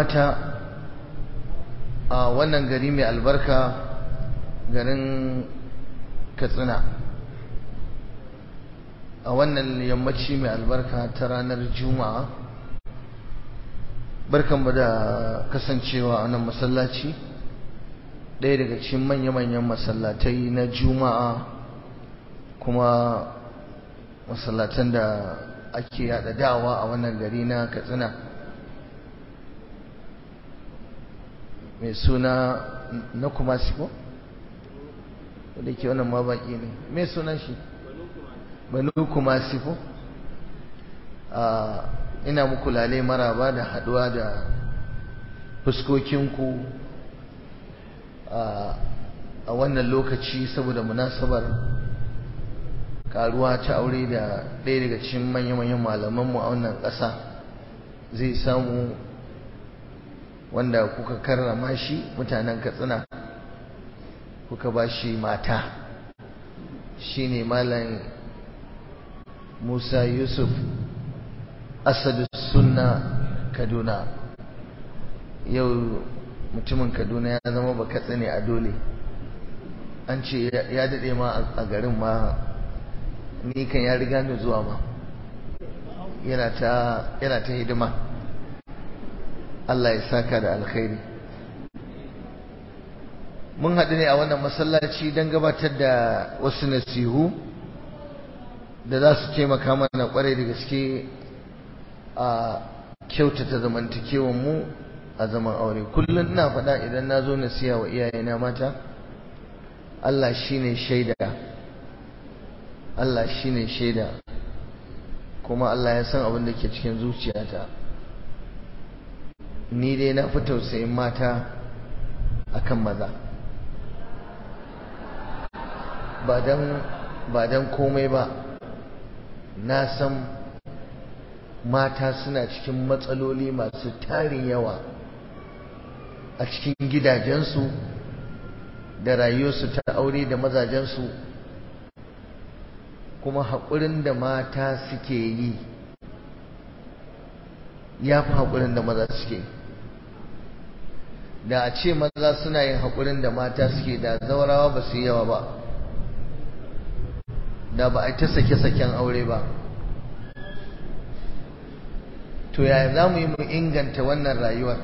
mata a wannan gari mai albarka, garin Katsina, a wannan yammaci mai albarka ta ranar Juma'a. Barkanmu da kasancewa a nan masallaci, ɗaya daga cikin manya-manyan masallatai na Juma'a, kuma masallatan da ake yada da'awa a wannan gari na Katsina, mai suna na Kumasi ko? da ke wannan ma baki ne, mai sunan shi? Banu Kumasi ko? Ina muku lale maraba da haduwa da fuskokinku a wannan lokaci saboda munasabar karuwa ta aure da ɗaya daga cikin manya-manyan malamanmu a wannan ƙasa zai samu, wanda kuka karrama shi, mutanen Katsina, kuka ba shi mata, shine Malam Musa Yusuf Asadu Sunna Kaduna. Yau mutumin Kaduna ya zama ba Katsina a dole. An ce ya daɗe ma a garin ma, ni kan ya riga ni zuwa ma, yana ta hidima. Allah ya saka da alkhairi. Mun haɗu ne a wannan masallaci don gabatar da wasu nasihu da za su taimaka mana ƙwarai da gaske a kyautata zamantakewan mu a zaman aure. Kullum ina faɗa idan na zo nasiha wa iyayena mata, Allah shine shaida, Allah shine shaida, kuma Allah ya san abin da ke cikin zuciyata. Ni dai na fi tausayin mata akan maza, ba dan komai ba. Na san mata suna cikin matsaloli masu tarin yawa a cikin gidajensu da rayuwarsu ta aure da mazajensu, kuma haƙurin da mata suke yi ya fi haƙurin da maza suke. Da a ce maza suna yin haƙurin da mata suke, da zaurawa ba su yi yawa ba, da ba a ta sake-saken aure ba. To yaya za mu yi mu inganta wannan rayuwar?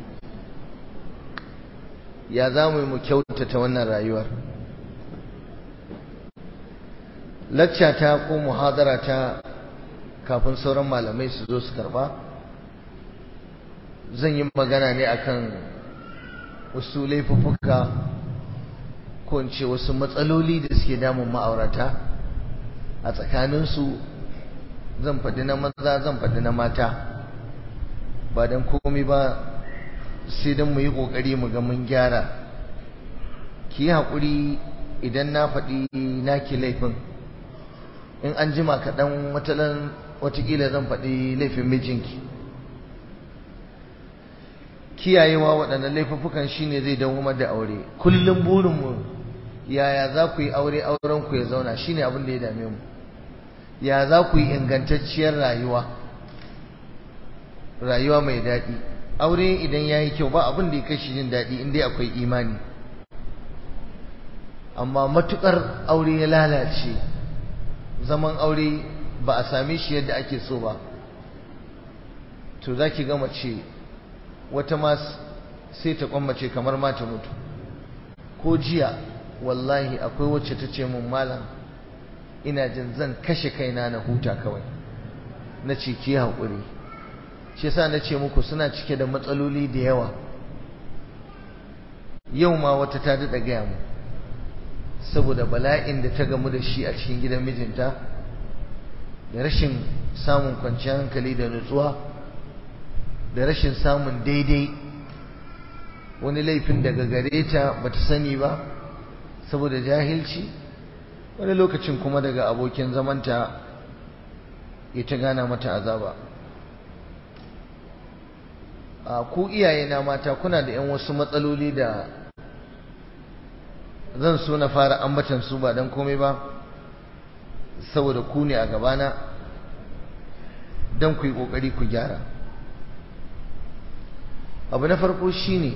Ya za mu yi mu kyautata wannan rayuwar? Laccata ko muhadara ta, kafin sauran malamai su zo su karba, zan yi magana ne akan wasu laifuffuka ko in ce wasu matsaloli da suke damun ma'aurata a tsakaninsu. Zan faɗi na maza, zan faɗi na mata, ba don komai ba sai don mu yi ƙoƙari mu ga mun gyara. Ki yi haƙuri idan na faɗi naki laifin, in an jima kaɗan watakila zan faɗi laifin mijinki. Kiyayewa waɗannan laifuffukan shine zai dawwamar da aure. Kullum burinmu yaya za ku yi aure, aurenku ya zauna, shine abin da ya dame mu. Ya za ku yi ingantacciyar rayuwa mai daɗi. Aure idan ya yi kyau ba abin da ya kashi jin daɗi in dai akwai imani. Amma matuƙar aure ya lalace, zaman aure ba a same shi yadda ake so ba, to za ki ga mace wata ma sai ta kwammace kamar ma ta mutu. Ko jiya wallahi akwai wacce ta ce mun, malam ina jin zan kashe kaina na huta kawai. Na ce ki haƙuri. Shi yasa na ce muku suna cike da matsaloli da yawa. Yau ma wata ta daɗa gaya mu, saboda bala'in da ta gamu da shi a cikin gidan mijinta, da rashin samun kwanciyar hankali da nutsuwa, da rashin samun daidai. Wani laifin daga gare ta bata sani ba saboda jahilci, wani lokacin kuma daga abokin zamanta ya ta gana mata azaba. Ku iyayena mata kuna da 'yan wasu matsaloli da zan so na fara ambatan su, ba don komai ba saboda ku ne a gabana, don ku yi ƙoƙari ku gyara. abu na farko shine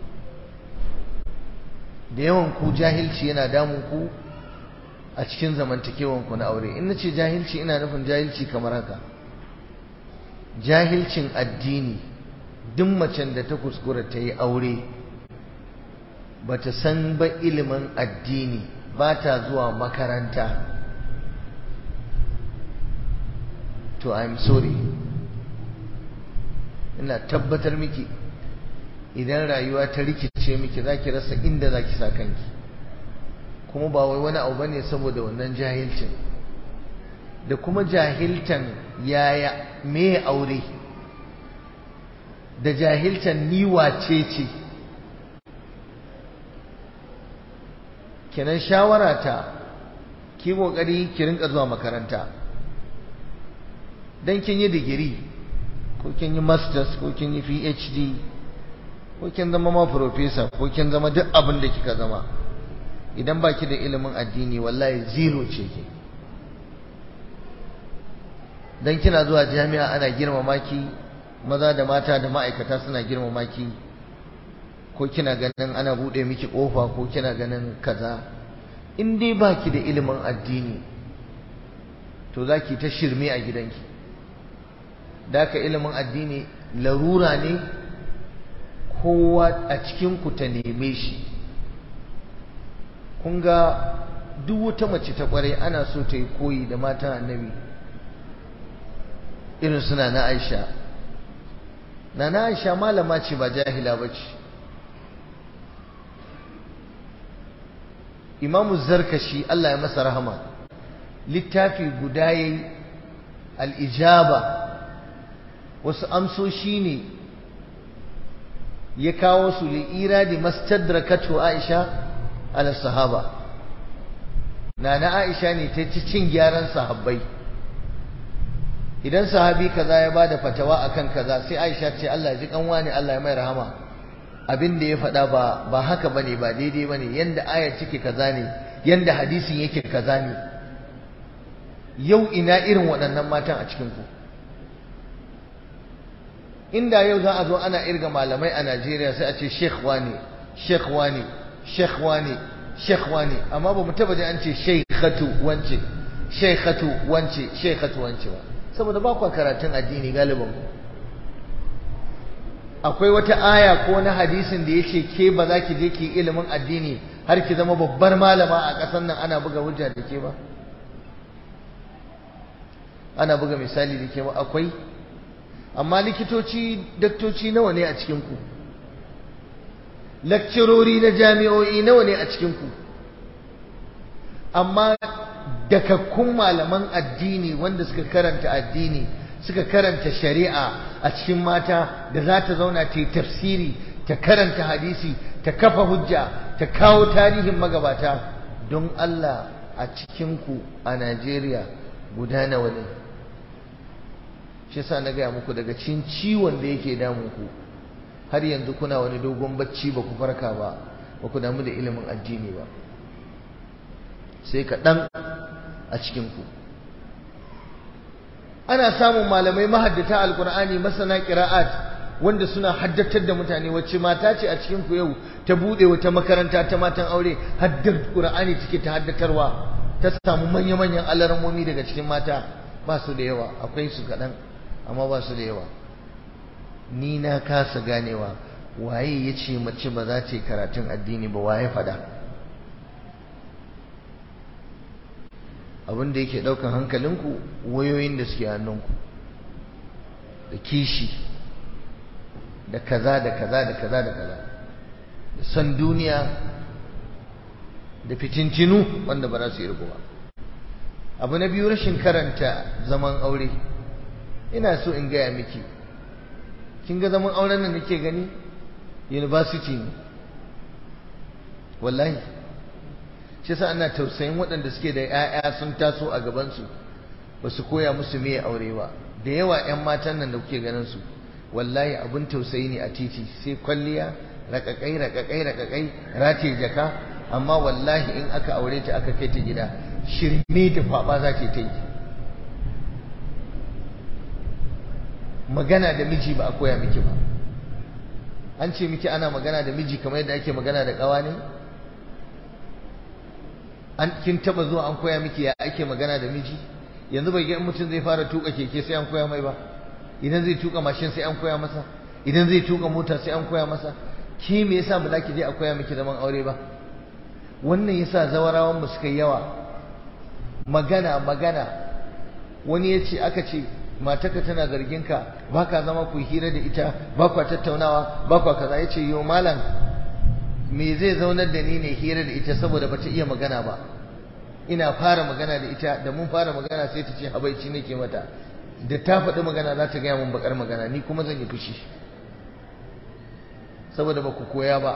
da yawan ku jahilci yana damun ku a cikin zamantakewan ku na aure. In nace jahilci ina nufin jahilci kamar haka: jahilcin addini. Duk macen da ta kuskura ta yi aure bata san ba ilimin addini, ba ta zuwa makaranta, to I'm sorry, ina tabbatar miki idan rayuwa ta rikice miki zaki rasa inda zaki sa kanki. Kuma ba wai wani abu bane saboda wannan jahilcin da kuma jahiltan yaya me aure, da jahiltan ni wace ce. kenan shawara ta ki kokari ki rinka zuwa makaranta. dan kin yi digiri ko kin yi masters ko kin yi PhD ko kin zama ma professor ko kin zama duk abin da kika zama, idan baki da ilimin addini wallahi zero ce ke. dan kina zuwa jami'a ana girmama ki, maza da mata da ma'aikata suna girmama ki, ko kina ganin ana bude miki kofa ko kina ganin kaza, in dai baki da ilimin addini to zaki ta shirme a gidanki. daka ilimin addini larura ne, kowa a cikin ku ta neme shi. kun ga duk wata mace ta kware ana so ta yi koyi da matan annabi irin suna na Aisha. na Aisha malama ce ba jahila bace. Imamu Zarkashi Allah ya masa rahama littafi guda yayi al-ijaba, wasu amsoshi ne ya kawo su li iradi mastadrakatu Aisha ala sahaba. Nana Aisha ne ta ci cin gyaran sahabbai. Idan sahabi kaza ya bada fatawa akan kaza sai Aisha ce Allah ji kanwa ne, Allah ya mai rahama, abin da ya faɗa ba haka bane, ba daidai bane, yanda ayar take kaza ne, yanda hadisin yake kaza ne. Yau ina irin waɗannan matan a cikin ku? Inda yau za a zo ana irga malamai a Najeriya sai a ce Sheikh wani, Sheikh wani, Sheikh wani, Sheikh wani, amma ba mu taba ji an ce Sheikhatu wance, Sheikhatu wance, Sheikhatu wance ba, saboda ba ku karatun addini galiban ku. Akwai wata aya ko na hadisin da yace ke ba za ki je ki ilimin addini har ki zama babbar malama a ƙasar nan ana buga hujja da ke ba? Ana buga misali da ke ba? Akwai. Amma likitoci, daktoci nawa ne a cikin ku? Lakcirori na jami'o'i nawa ne a cikin ku? Amma dakakkun malaman addini wanda suka karanta addini, suka karanta shari'a a cikin mata, da za ta zauna ta yi tafsiri, ta karanta hadisi, ta kafa hujja, ta kawo tarihin magabata, don Allah a cikinku a Najeriya guda nawa ne? shi yasa na gaya muku daga cikin ciwon da yake damun ku har yanzu kuna wani dogon bacci ba ku farka ba, ba ku damu da ilimin addini ba, sai kaɗan a cikinku. Ana samun malamai mahaddata alkur'ani, masana qira'at, wanda suna haddatar da mutane. Wacce mata ce a cikin ku yau ta bude wata makaranta ta matan aure haddar qur'ani take ta haddatarwa, ta samu manya-manyan alarmomi daga cikin mata? Ba su da yawa, akwai su kaɗan amma ba su da yawa. Ni na kasa ganewa waye ya ce mace ba za ta yi karatun addini ba, waye faɗa? Abin da yake ɗaukan hankalinku wayoyin da suke hannunku, da kishi, da kaza da kaza da kaza da kaza, da san duniya, da fitintinu wanda ba za su irgu ba. Abu na biyu, rashin karanta zaman aure. Ina so in gaya miki, kin ga zaman auren nan nake gani university ne wallahi. shi yasa ana tausayin waɗanda suke da 'ya'ya sun taso a gabansu ba su koya musu me aure ba. Da yawa 'yan matan nan da kuke ganin su wallahi abin tausayi ne a titi, sai kwalliya, rakakai rakakai rakakai, rataye jaka, amma wallahi in aka aure ta aka kai ta gida shirme da kwaba za ta yi. Magana da miji ba a koya miki ba, an ce miki ana magana da miji kamar yadda ake magana da ƙawa ne? Kin taba zuwa an koya miki ya ake magana da miji? Yanzu bai ga mutum zai fara tuka keke sai an koya mai ba, idan zai tuka mashin sai an koya masa, idan zai tuka mota sai an koya masa. Ki me yasa ba za ki je a koya miki zaman aure ba? Wannan yasa zawarawan mu suka yawa. Magana wani ya ce aka ce matarka tana zargin ka baka zama ku hira da ita, ba ku tattaunawa, ba ku kaza. Yace yo malam, me zai zaunar da ni ne hira da ita saboda bata iya magana ba? Ina fara magana da ita, da mun fara magana sai ta ce habaici nake mata, da ta faɗi magana za ta gaya mun bakar magana, ni kuma zan yi fushi saboda ba ku koya ba.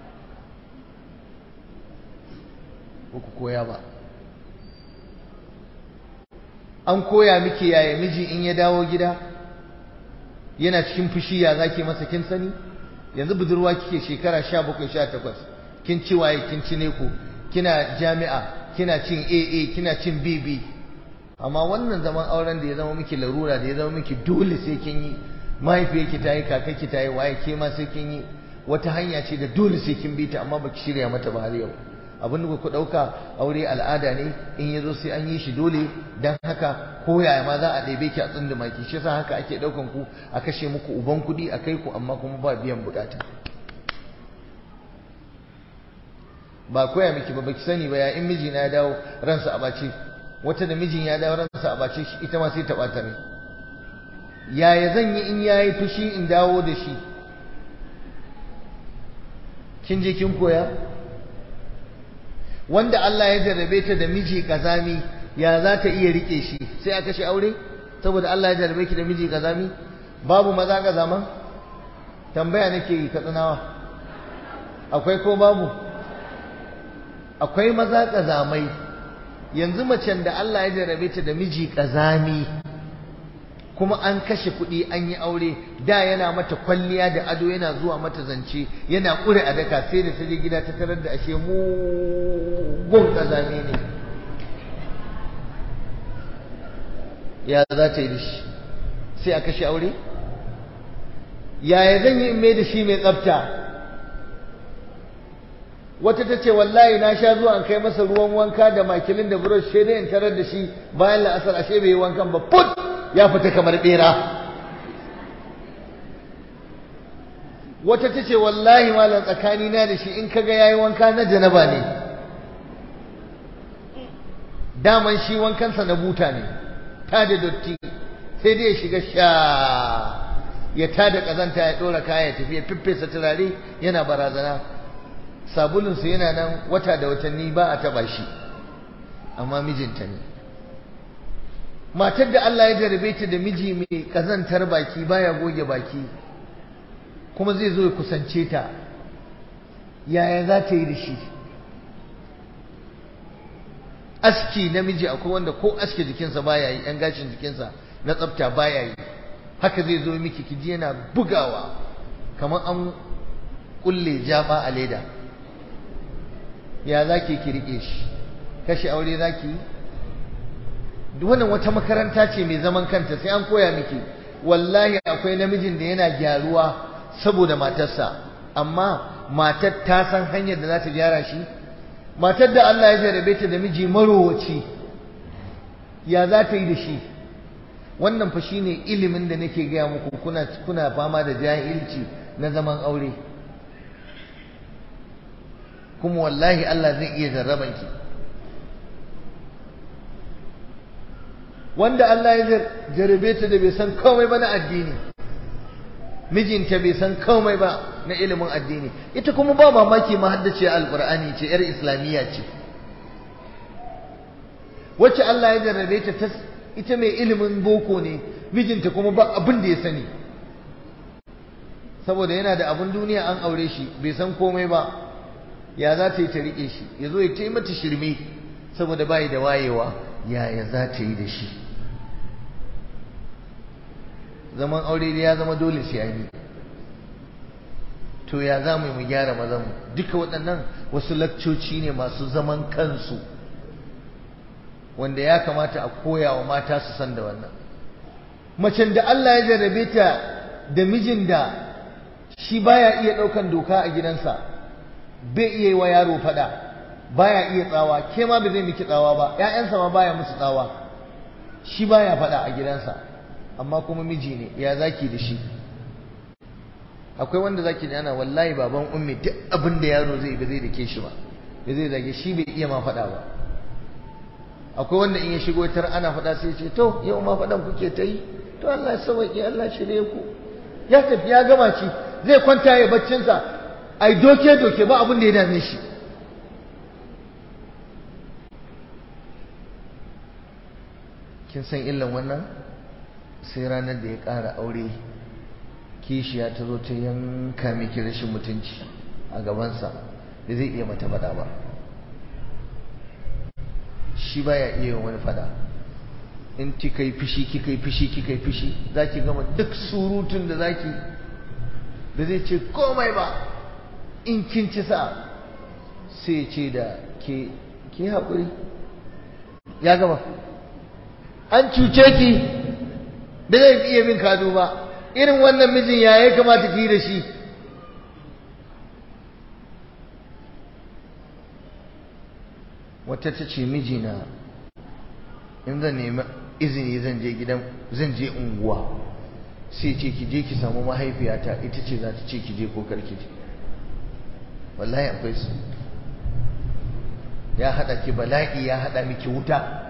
An koya miki yaya miji in ya dawo gida yana cikin fushi ya zaki masa, kin sani? Yanzu budurwa kike shekara 17-18, kin ci waye, kin ci neko, kina jami'a, kina cin AA, kina cin BB, amma wannan zaman auren da ya zama miki larura, da ya zama miki dole sai kin yi, mahaifiyarki ta yi, kakarki ta yi, waye ke ma sai kin yi, wata hanya ce da dole sai kin bi ta, amma baki shirya mata ba har yau. Abin da ku ɗauka aure al'ada ne, in ya zo sai an yi shi dole, don haka ko yaya ma za a ɗebe ki a tsunduma ki, shi yasa haka ake ɗaukan ku a kashe muku uban kuɗi a kai ku, amma kuma ba biyan bukata. Ba koya miki ba, baki sani ba ya in miji na ya dawo ransa a bace, wata da mijin ya dawo ransa a bace shi ita ma sai ta ɓata rai. Yaya zan yi in yayi fushi in dawo da shi? Kin je kin koya? Wanda Allah ya jarrabe ta da miji kazami, ya za ta iya rike shi? Sai a kashe aure saboda Allah ya jarrabe ki da miji kazami? Babu maza kazaman? Tambaya nake yi, Katsinawa, akwai ko babu? Akwai maza kazamai. Yanzu macen da Allah ya jarrabe ta da miji kazami kuma an kashe kuɗi an yi aure, da yana mata kwalliya da ado, yana zuwa mata zance, yana ƙure a daka, sai da ta je gida ta tarar da ashe mugun kazami ne. Ya za ta yi da shi? Sai a kashe aure? Yaya zan yi in mai da shi mai tsafta? Wata ta ce wallahi na sha zuwa an kai masa ruwan wanka da makilin da brush, sai dai in tarar da shi bayan la'asar ashe bai yi wankan ba, put ya fita kamar bera. Wata ta ce wallahi malam tsakani na da shi in kaga yayi wanka na janaba ne, daman shi wankansa na buta ne, ta da dotti, sai dai ya shiga sha ya tada kazanta, ya dora kaya, ya tafi, ya fiffesa turare, yana barazana. Sabulunsa yana nan wata da watanni ba a taba shi, amma mijinta ne. Matar da Allah ya jarabe ta da miji mai kazantar baki, baya goge baki, kuma zai zo ya kusance ta, yaya za ta yi da shi? Aski namiji akwai wanda ko aske jikinsa baya yi, ɗan gashin jikinsa na tsafta baya yi, haka zai zo miki kiji yana bugawa kamar an kulle jaba a leda. Ya za ki rike shi? Kashe aure za ki yi? Wannan wata makaranta ce mai zaman kanta, sai an koya miki. Wallahi akwai namijin da yana gyaruwa saboda matarsa, amma matar ta san hanyar da za ta gyara shi. Matar da Allah ya jarabe ta da miji marowaci, ya za ta yi da shi? Wannan fa shine ilimin da nake gaya muku, kuna fama da jahilci na zaman aure, kuma wallahi Allah zai iya jarraban ki. Wanda Allah ya jarabe ta da bai san komai ba na addini, mijinta bai san komai ba na ilimin addini, ita kuma ba mamaki ma haddace alqur'ani ce, yar islamiyya ce. Wacce Allah ya jarabe ta ita mai ilimin boko ne, mijinta kuma ba abin da ya sani, saboda yana da abin duniya an aure shi, bai san komai ba. Ya za ta yi ta riƙe shi? Ya zo ya taimata shirme saboda bayi da wayewa. Yaya za ta yi da shi? Zaman aure ya zama dole sai an yi. To ya za mu gyara mazanmu? Duka waɗannan wasu lakcoci ne masu zaman kansu, wanda ya kamata a koya wa mata su san da wannan. Macen da Allah ya jarrabe ta da mijin da shi baya iya ɗaukan doka a gidansa, bai iya yi wa yaro faɗa, baya iya tsawa, ke ma bai zai miki tsawa ba, ƴaƴansa ma baya musu tsawa, shi baya faɗa a gidansa, amma kuma miji ne, ya zaki da shi? Akwai wanda zaki da ana wallahi baban ummi duk abin da yaro zai ba zai dake shi ba, bai zai zage shi, bai iya ma faɗa ba. Akwai wanda in ya shigo tar ana faɗa sai ce to yau ma faɗan kuke ta yi, to Allah ya sauke, Allah shirye ku. Ya tafi ya gama ci, zai kwanta ya baccinsa, ai doke ba abin da ya dame shi. Kin san illan wannan? Sai ranar da ya ƙara aure, kishiya ta zo ta yanka miki rashin mutunci a gabansa, da zai iya mata faɗa ba. Shi baya iya wani faɗa. In kika yi fushi zaki gama duk surutun da zaki, da zai ce komai ba. In kin ci sa sai ce da ke haƙuri, ya gama. An cuce ki, da zai iya bin kado ba. Irin wannan mijin ya kamata ki yi da shi? Wata ta ce mijina in zan nemi izini zan je unguwa, sai ce ki je ki samu mahaifiyata, ita ce za ta ce ki je ko karki je. Wallahi akwai su. Ya hada ki bala'i, ya hada miki wuta.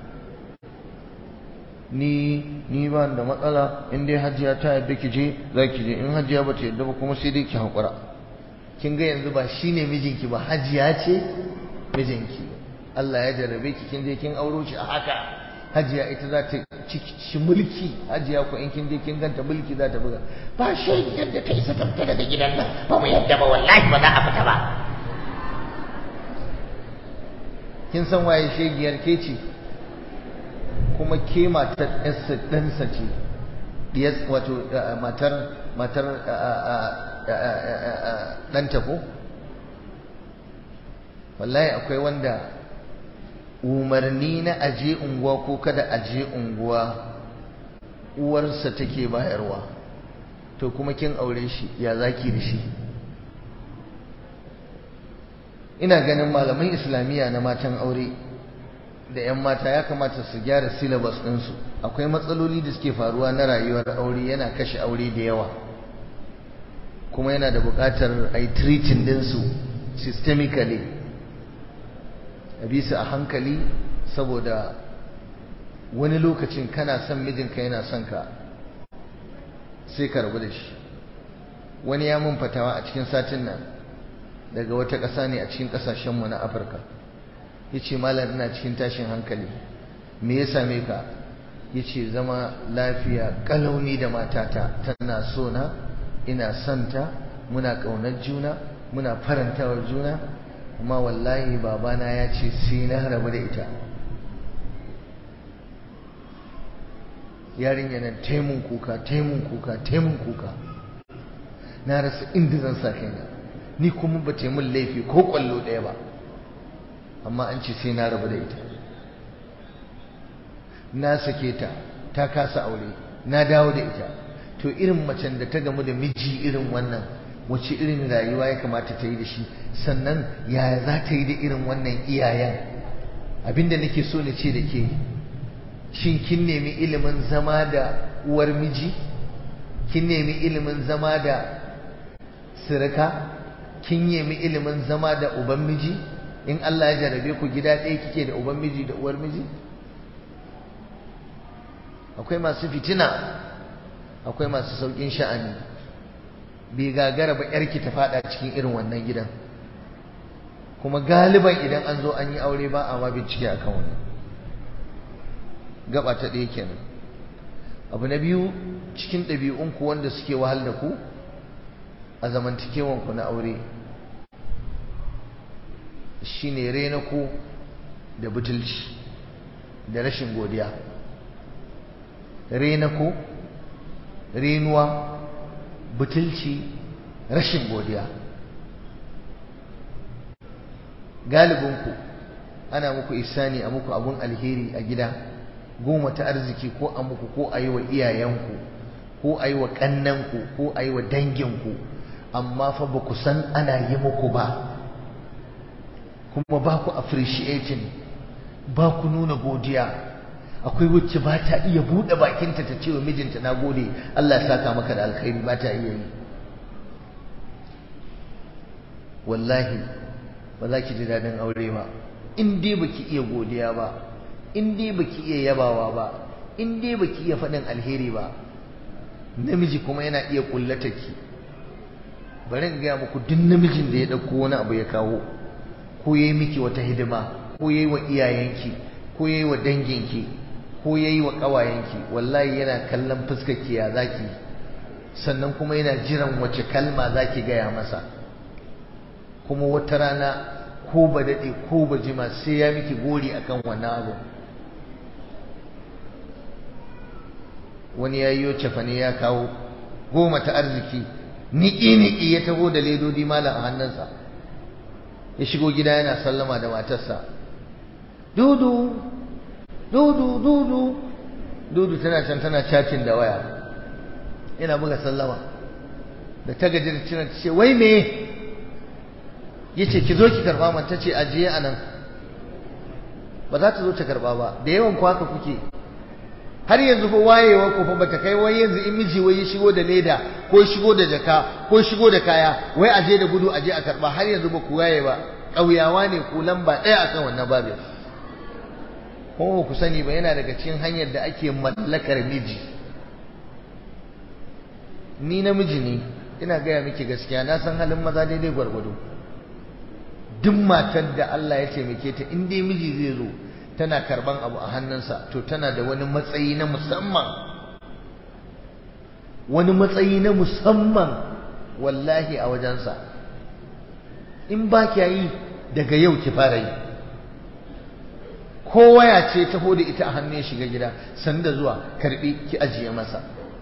Ni ba da matsala, in dai hajiya ta yadda ki je za ki je, in hajiya ba ta yadda ba kuma sai dai ki haƙura. Kin ga yanzu ba shine mijinki ba, hajiya ce mijinki. Allah ya jarrabe ki, kin je kin auro shi a haka. Hajiya ita za ta ci mulki, hajiya ko in kin je kin ganta mulki za ta buga. Ba shi yadda ta isa ta fita daga gidan nan, ba mu yadda ba, wallahi ba za a fita ba. Kin san waye shegiyar? ke ce, kuma ke matar ɗansa ce, wato matar ɗanta ko? Wallahi akwai wanda umarni na aje unguwa ko kada aje unguwa uwarsa take bayarwa, to kuma kin aure shi, ya zaki da shi? Ina ganin malaman islamiyya na matan aure da 'yan mata ya kamata su gyara syllabus ɗinsu. Akwai matsaloli da suke faruwa na rayuwar aure, yana kashe aure da yawa, kuma yana da buƙatar a yi treating ɗinsu systemically, a bisa a hankali, saboda wani lokacin kana son mijinka yana son ka sai ka rabu da shi. Wani ya mun fatawa a cikin satin nan daga wata ƙasa ne a cikin ƙasashenmu na Afirka, ya ce malam ina cikin tashin hankali. Me ya same ka? Ya ce zama lafiya ƙalauni da matata, tana so na, ina santa, muna ƙaunar juna, muna farantawar juna, amma wallahi babana ya ce sai na rabu da ita. Yarinya nan taimun kuka, na rasa inda zan sa kaina, ni kuma ba ta mun laifi ko kwallo ɗaya ba, amma an ce sai na rabu da ita. Na sake ta, ta kasa aure, na dawo da ita. To irin macen da ta gamu da miji irin wannan, wace irin rayuwa ya kamata ta yi da shi? Sannan yaya za ta yi da irin wannan iyayen? Abinda nake so na ce da ke, shin kin nemi ilimin zama da uwar miji? Kin nemi ilimin zama da sirika? Kin nemi ilimin zama da uban miji? In Allah ya jarabe ku gida ɗaya kike da uban miji da uwar miji? Akwai masu fitina, akwai masu saukin sha'ani. Bai gagara ba yarki ta fada cikin irin wannan gidan, kuma galiban idan an zo an yi aure ba a ma bincike akan wannan. Gaba ta ɗaya kenan. Abu na biyu, cikin ɗabi'unku wanda suke wahal da ku a zamantakewanku na aure, shine renako da butulci da rashin godiya. Renako, renuwa, butulci, rashin godiya. Galibinku ana muku ihsani, a muku abun alheri a gida, goma ta arziki, ko a muku, ko a yi wa iyayenku, ko a yi wa ƙannanku, ko a yi wa danginku, amma fa ba ku san ana yi muku ba, kuma ba ku appreciating, ba ku nuna godiya. Akwai wacce ba ta iya buɗe bakinta ta ce wa mijinta na gode, Allah ya saka maka da alkhairi, ba ta iya yi. Wallahi ba za ki ji daɗin aure ba in dai baki iya godiya ba, in dai baki iya yabawa ba, in dai baki iya faɗin alheri ba. Namiji kuma yana iya kullata ki. Bari in gaya muku, duk namijin da ya ɗauko wani abu ya kawo, ko ya yi miki wata hidima, ko ya yi wa iyayenki, ko ya yi wa danginki, ko ya yi wa ƙawayenki, wallahi yana kallon fuskarki ya zaki, sannan kuma yana jiran wace kalma zaki gaya masa. Kuma wata rana ko ba daɗe ko ba jima sai ya miki gori akan wannan abu. Wani ya yi cefane ya kawo goma ta arziki, niƙi-niƙi ya taho da ledodi malam a hannunsa, ya shigo gida yana sallama da matarsa. Dudu dudu dudu dudu tana can tana chatting da waya, yana buga sallama. Da ta gaji da cin ta ce wai me, yace ki zo ki karba man, tace ajiye anan. Ba za ta zo ta karba ba, da yawan ku haka kuke. Har yanzu fa wayewa ko fa bata kai wai yanzu in miji wai ya shigo da leda ko shigo da jaka ko shigo da kaya wai aje da gudu aje a karba, har yanzu ba ku waye ba. Ƙauyawa ne ku lamba ɗaya akan wannan babin. Ko ku sani ba, yana daga cikin hanyar da ake mallakar miji. Ni namiji ne, ina gaya miki gaskiya, na san halin maza daidai gwargwado. Duk matar da Allah ya taimake ta, in dai miji zai zo tana karban abu a hannunsa, to tana da wani matsayi na musamman, wani matsayi na musamman wallahi a wajensa. In ba kya yi, daga yau ki fara yi. Ko waya ce taho da ita a hannun shiga gida, sanda zuwa, karbi ki ajiye masa,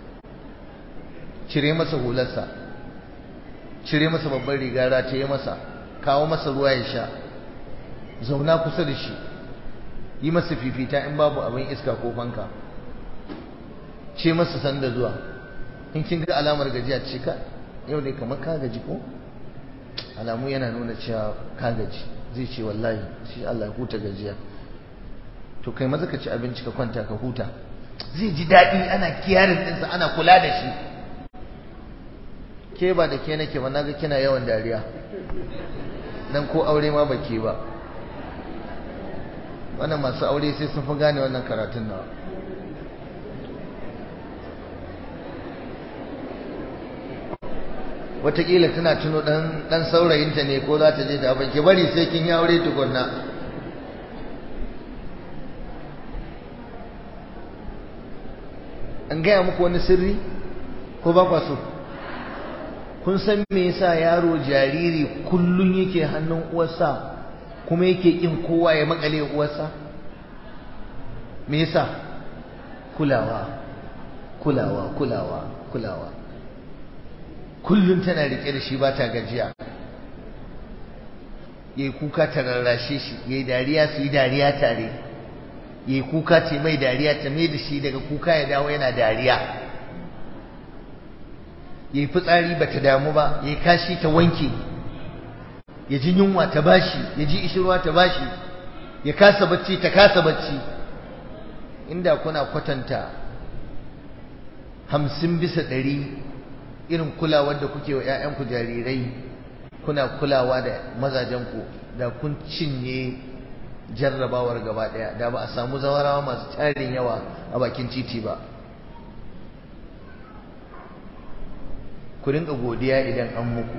cire masa hularsa, cire masa babban riga, rataye masa, kawo masa ruwa ya sha, zauna kusa da shi, yi masa fifita in babu abin iska ko fanka, ce masa sanda zuwa. In kin ga alamar gajiya, ce ka yau ne kamar ka gaji ko, alamu yana nuna cewa ka gaji, zai ce wallahi shi Allah ya huta gajiya. To kai maza ka ci abinci ka kwanta ka huta, zai ji daɗi, ana kiyarin ɗinsa, ana kula da shi. Ke ba da ke nake ba, naga kina yawan dariya, dan ko aure ma baki ba. Wannan masu aure sai sun fi gane wannan karatun nawa. Wataƙila tana tuno ɗan saurayinta ne ko za ta je da abin, ki bari sai kin yi aure tukunna. An gaya muku wani sirri ko ba kwa so? Kun san me yasa yaro jariri kullun yake hannun uwarsa kuma yake kin kowa ya makale uwarsa? Me yasa? Kulawa, kulawa, kulawa, kulawa. Kullun tana rike da shi, ba ta gajiya. Yayi kuka ta rarrashe shi, yayi dariya su yi dariya tare. Yayi kuka ce mai dariya ta mai da shi daga kuka ya dawo yana dariya. Yayi fitsari bata damu ba, yayi kashi ta wanke. Ya ji yunwa ta bashi, ya ji ishirwa ta bashi, ya kasa bacci ta kasa bacci. Inda kuna kwatanta 50% irin kulawar da kuke wa ƴaƴanku jarirai, kuna kulawa da mazajenku, da kun cinye jarrabawar gaba ɗaya, da ba a samu zawarawa masu tarin yawa a bakin titi ba. Ku rinka godiya idan an muku.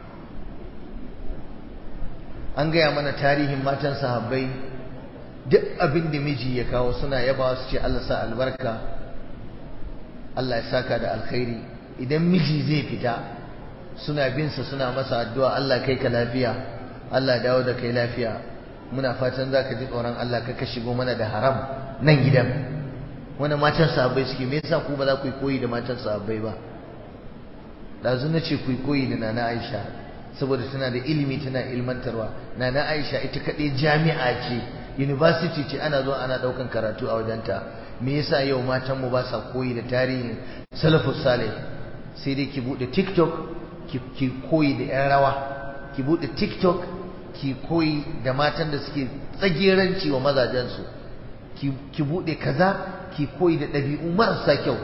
An gaya mana tarihin matan sahabbai, duk abin da miji ya kawo suna yabawa su ce Allah sa albarka, Allah ya saka da alkhairi. Idan miji zai fita suna bin sa, suna masa addu'a, Allah kai ka lafiya, Allah dawo da kai lafiya, muna fatan zaka ji tsoron Allah ka shigo mana da haram nan gidan. Wannan matan sahabbai suke. Me yasa ku ba za ku yi koyi da matan sahabbai ba? Dazu na ce ku yi koyi da Nana Aisha, saboda tana da ilimi, tana ilmantarwa. Nana Aisha ita kaɗai jami'a ce, university ce, ana zuwa ana ɗaukan karatu a wajenta. Me yasa yau matanmu ba sa koyi da tarihin salafus salih? Sai dai ki buɗe TikTok ki koyi da 'yan rawa, ki buɗe TikTok ki koyi da matan da suke tsageranci wa mazajensu, ki buɗe kaza ki koyi da ɗabi'u marasa kyau.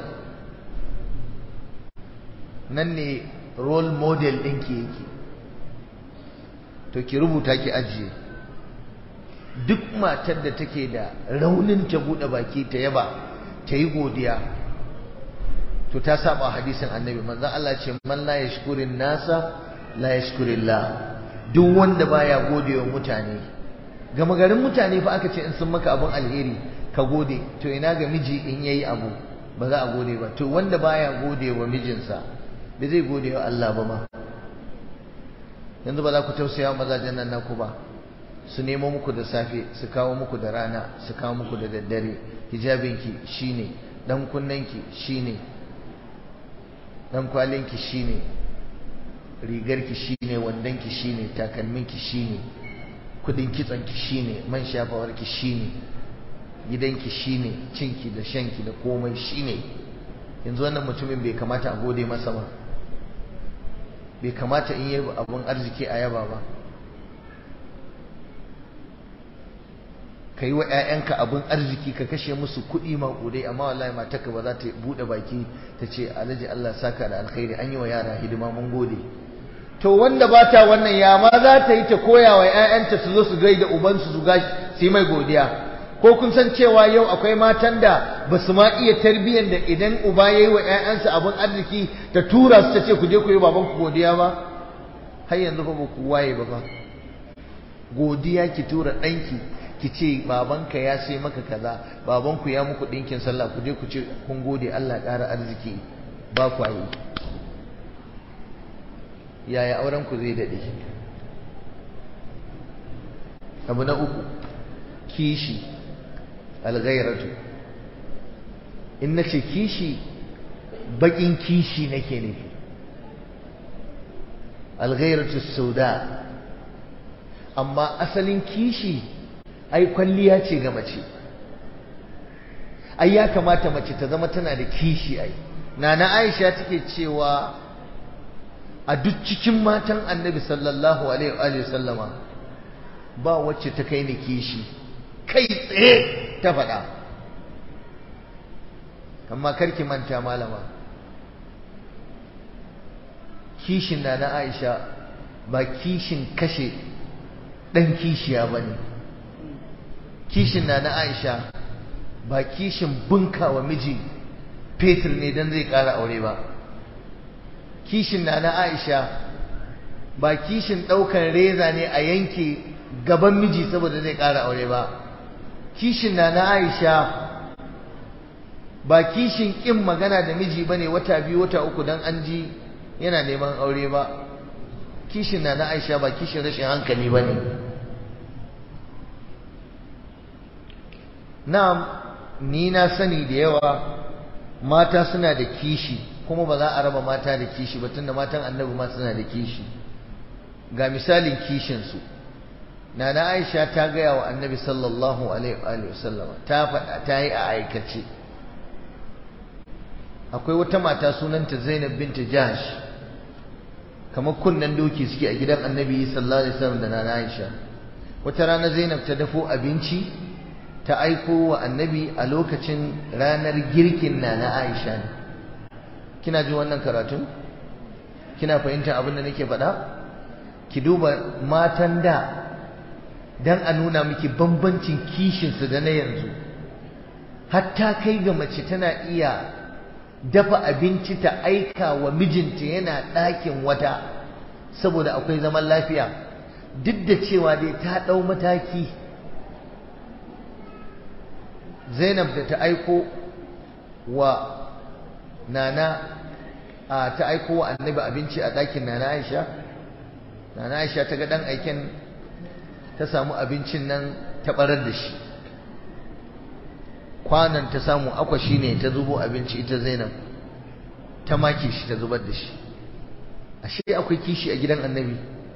Nan ne role model ɗinki yake. To ki rubuta ki ajiye. Duk matar da take da raunin ta buɗe baki ta yaba ta yi godiya, to ta saba hadisin annabi. Manzon Allah ce man la yashkurin nasa la yashkurillah. Duk wanda baya godewa mutane, gama garin mutane fa aka ce in sun maka abin alheri ka gode, to ina ga miji in yayi abu ba za a gode ba. To wanda baya godewa mijinsa ba zai godewa Allah ba ma. Yanzu ba za ku tausaya mazajen nan naku ba, su nemo muku da safe, su kawo muku da rana, su kawo muku da daddare. Hijabinki shine, dan kunnanki shine, dan kwalinki shine, rigarki shine, wandanki shine, takalminki shine, kudin kitsanki shine, man shafawarki shine, gidanki shine, cinki da shanki da komai shine. Yanzu wannan mutumin bai kamata a gode masa ba? Bai kamata in yi abun arziki a yaba ba? ka yi wa 'ya'yanka abin arziki ka kashe musu kuɗi maƙudai, amma wallahi matarka ba za ta buɗe baki ta ce alhaji Allah saka da alkhairi, an yi wa yara hidima mun gode. To wanda ba ta wannan ya ma za ta yi ta koya wa 'ya'yanta su zo su gaida ubansu su gashi su yi mai godiya? Ko kun san cewa yau akwai matan da ba su ma iya tarbiyyar da idan uba ya yi wa 'ya'yansa abin arziki ta tura su ta ce ku je ku yi babanku godiya ba? Har yanzu fa ba ku waye ba fa. Godiya ki tura ɗanki ki ce babanka ya sai maka kaza, babanku ya muku ɗinkin sallah, ku je ku ce kun gode Allah ƙara arziki, ba ku yi. Yaya auren ku zai daɗe? Abu na uku, kishi, alghairatu. In nace kishi, baƙin kishi nake nufi. Alghairatu sauda. Amma asalin kishi ai kwalliya ce ga mace. Ai ya kamata mace ta zama tana da kishi. Ai Nana Aisha take cewa a duk cikin matan Annabi sallallahu alaihi wa sallama ba wacce ta kai ni kishi, kai tsaye ta faɗa. Amma karki manta malama, kishin Nana Aisha ba kishin kashe ɗan kishiya bane. Kishin Nana Aisha ba kishin bunka wa miji fetur ne dan zai ƙara aure ba. Kishin Nana Aisha ba kishin ɗaukan reza ne a yanke gaban miji saboda zai ƙara aure ba. Kishin Nana Aisha ba kishin ƙin magana da miji bane wata biyu wata uku dan an ji yana neman aure ba. Kishin Nana Aisha ba kishin rashin hankali bane. Na'am, ni na sani da yawa mata suna da kishi, kuma ba za a raba mata da kishi ba, tunda matan Annabi ma suna da kishi. Ga misalin kishinsu. Nana Aisha ta gaya wa Annabi sallallahu alaihi wa sallama, ta faɗa, ta yi a aikace. Akwai wata mata sunanta Zainab binta Jahsh, kamar kunnen doki suke a gidan Annabi sallallahu alaihi wasallam da Nana Aisha. Wata rana Zainab ta dafo abinci ta aiko wa Annabi a lokacin ranar girkin Nana Aisha ne. Kina jin wannan karatun? Kina fahimtar abin da nake faɗa? Ki duba matan da, dan a nuna miki bambancin kishinsu da na yanzu. Hatta kai ga mace tana iya dafa abinci ta aika wa mijinta yana ɗakin wata saboda akwai zaman lafiya, duk da cewa dai ta ɗau mataki. Zainab da ta aiko wa ta aiko wa Annabi abinci a ɗakin Nana Aisha. Nana Aisha ta ga ɗan aiken, ta samu abincin nan ta ɓarar da shi. Kwanan ta samu akwashi ne ta zubo abinci, ita Zainab ta make shi ta zubar da shi. Ashe akwai kishi a gidan Annabi.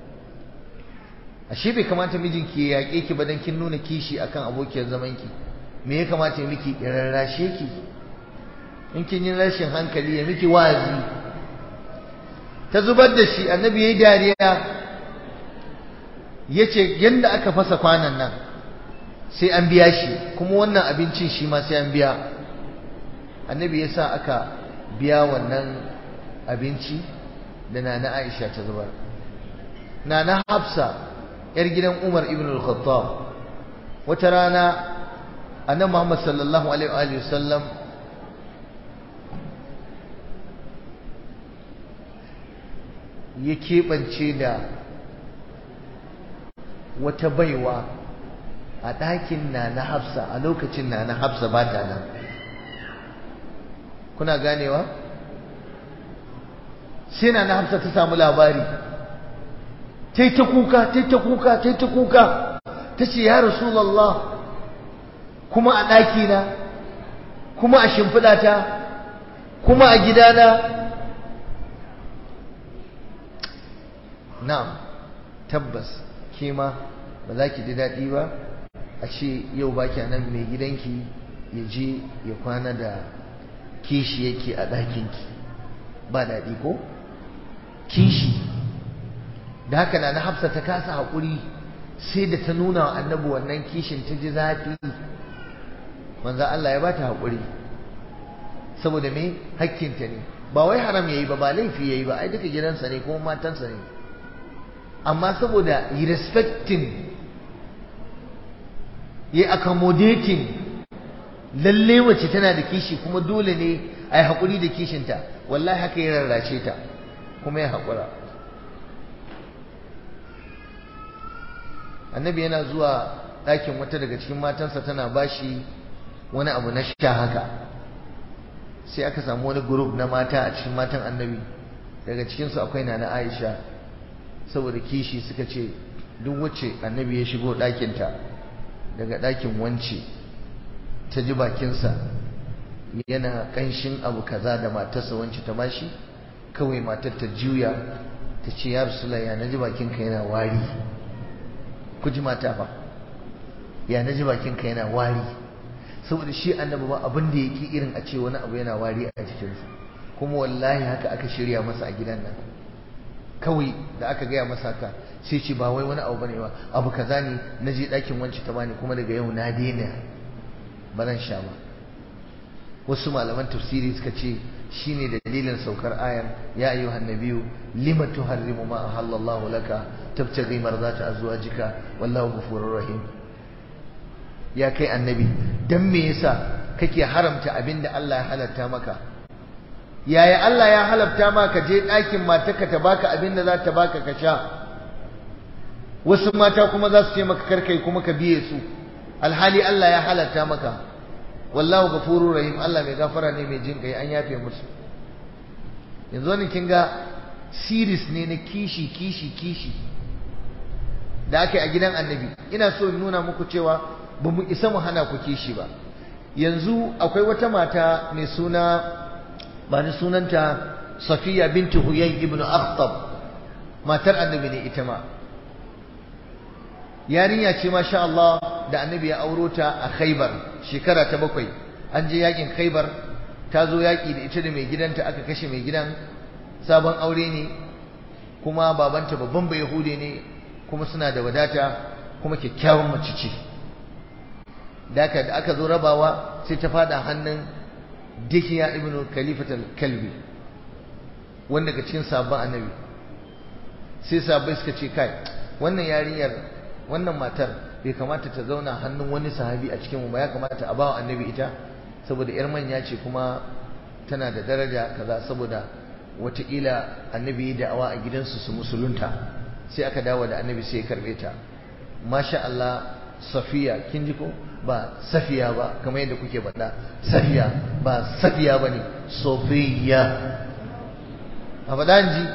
Ashe bai kamata mijinki ya yaƙe ki ba dan kin nuna kishi akan abokiyar zamanki. Me ya kamata ya miki? Ya rarrashe ki. In kin yi rashin hankali ya miki wa'azi. ta zubar da shi. Annabi yayi dariya yace yanda aka fasa kwanan nan sai an biya shi, kuma wannan abincin shi ma sai an biya. Annabi yasa aka biya wannan abinci da Nana Aisha ta zubar. Nana Hafsa yar gidan Umar ibn al-Khattab, wata rana annabi Muhammad sallallahu alaihi wa sallam ya keɓance da wata baiwa a ɗakin Nana Hafsa a lokacin Nana Hafsa ba ta nan. Kuna ganewa? Sai Nana Hafsa ta samu labari, ta yi ta kuka, ta yi ta kuka, ta yi ta kuka, ta ce ya Rasulallah, kuma a ɗakina, kuma a shimfiɗata, kuma a gidana. Na'am, tabbas ke ma ba za ki ji daɗi ba a ce yau ba ki nan mai gidanki ya je ya kwana da kishi yake a ɗakinki, ba daɗi ko? Kishi. Da haka na Hafsa ta kasa haƙuri, sai da ta nuna wa annabi wannan kishin, ta ji zafi. Manzo Allah ya bata haƙuri saboda me hakkinta ne, ba wai haram yayi ba, ba laifi yayi ba, ai duka gidansa ne kuma matansa ne, amma saboda yi respecting, yi accommodating, lalle wacce tana da kishi kuma dole ne a yi haƙuri da kishinta. Wallahi haka ya rarrace ta kuma ya haƙura. Annabi yana zuwa ɗakin wata daga cikin matansa tana bashi wani abu na sha haka, sai aka samu wani group na mata a cikin matan annabi, daga cikinsu akwai Nana Aisha. Saboda kishi suka ce duk wacce annabi ya shigo ɗakinta daga ɗakin wance ta ji bakinsa yana ƙanshin abu kaza da matarsa wance ta bashi, kawai matar ta juya ta ce ya Rasulullah, ya naji bakinka yana wari. Ku ji mata ba, ya naji bakinka yana wari. Saboda shi annabi ba abin da yake irin a ce wani abu yana wari a jikinsa, kuma wallahi haka aka shirya masa a gidan nan. Kawai da aka gaya masa haka sai ce ba wai wani abu bane ba, abu kaza ne na je ɗakin wance ta bani, kuma daga yau na daina, ba zan sha ba. Wasu malaman tafsiri suka ce shine dalilin saukar ayar ya ayyuhan nabiyyu lima tuharrimu ma ahallallahu laka tabtaghi marzata azwajika wallahu ghafurur rahim. Ya kai annabi, dan me yasa kake haramta abinda Allah ya halatta maka? Yaya Allah ya halatta maka je ɗakin matarka ta baka abinda za ta baka ka sha, wasu mata kuma za su ce maka karkai kuma ka biye su, alhali Allah ya halatta maka. Wallahu ghafurur rahim, Allah mai gafara ne mai jin kai, an yafe musu. Yanzu wannan kin ga series ne na kishi da aka yi a gidan annabi. Ina so in nuna muku cewa ba mu isa mu hana ku kishi ba. Yanzu akwai wata mata mai suna, ba ni sunanta, Safiya binti Huyay ibn Akhtab, matar annabi ne ita ma. Yarinya ce masha Allah da annabi ya auro ta a Khaibar shekara ta 7. An je yakin Khaibar, ta zo yaki da ita da mai gidanta, aka kashe mai gidan, sabon aure ne, kuma babanta babban Bayahude ne, kuma suna da wadata, kuma kyakkyawan mace ce. Da aka zo rabawa sai ta fada hannun Dihya ibn Khalifat al-Kalbi, wanda daga cikin sahabban annabi. Sai sahabbai suka ce kai, wannan yarinyar, wannan matar bai kamata ta zauna hannun wani sahabi a cikin mu ba, ya kamata a bawa annabi ita, saboda yar manya ce kuma tana da daraja kaza, saboda wataƙila annabi ya da'awa a gidansu su musulunta. Sai aka dawo da annabi sai ya karbe ta. Masha Allah, Safiya, kin ji ko? Ba Safiya ba kamar yadda kuke faɗa, Safiya ba Safiya bane, Sofiya. A faɗa ji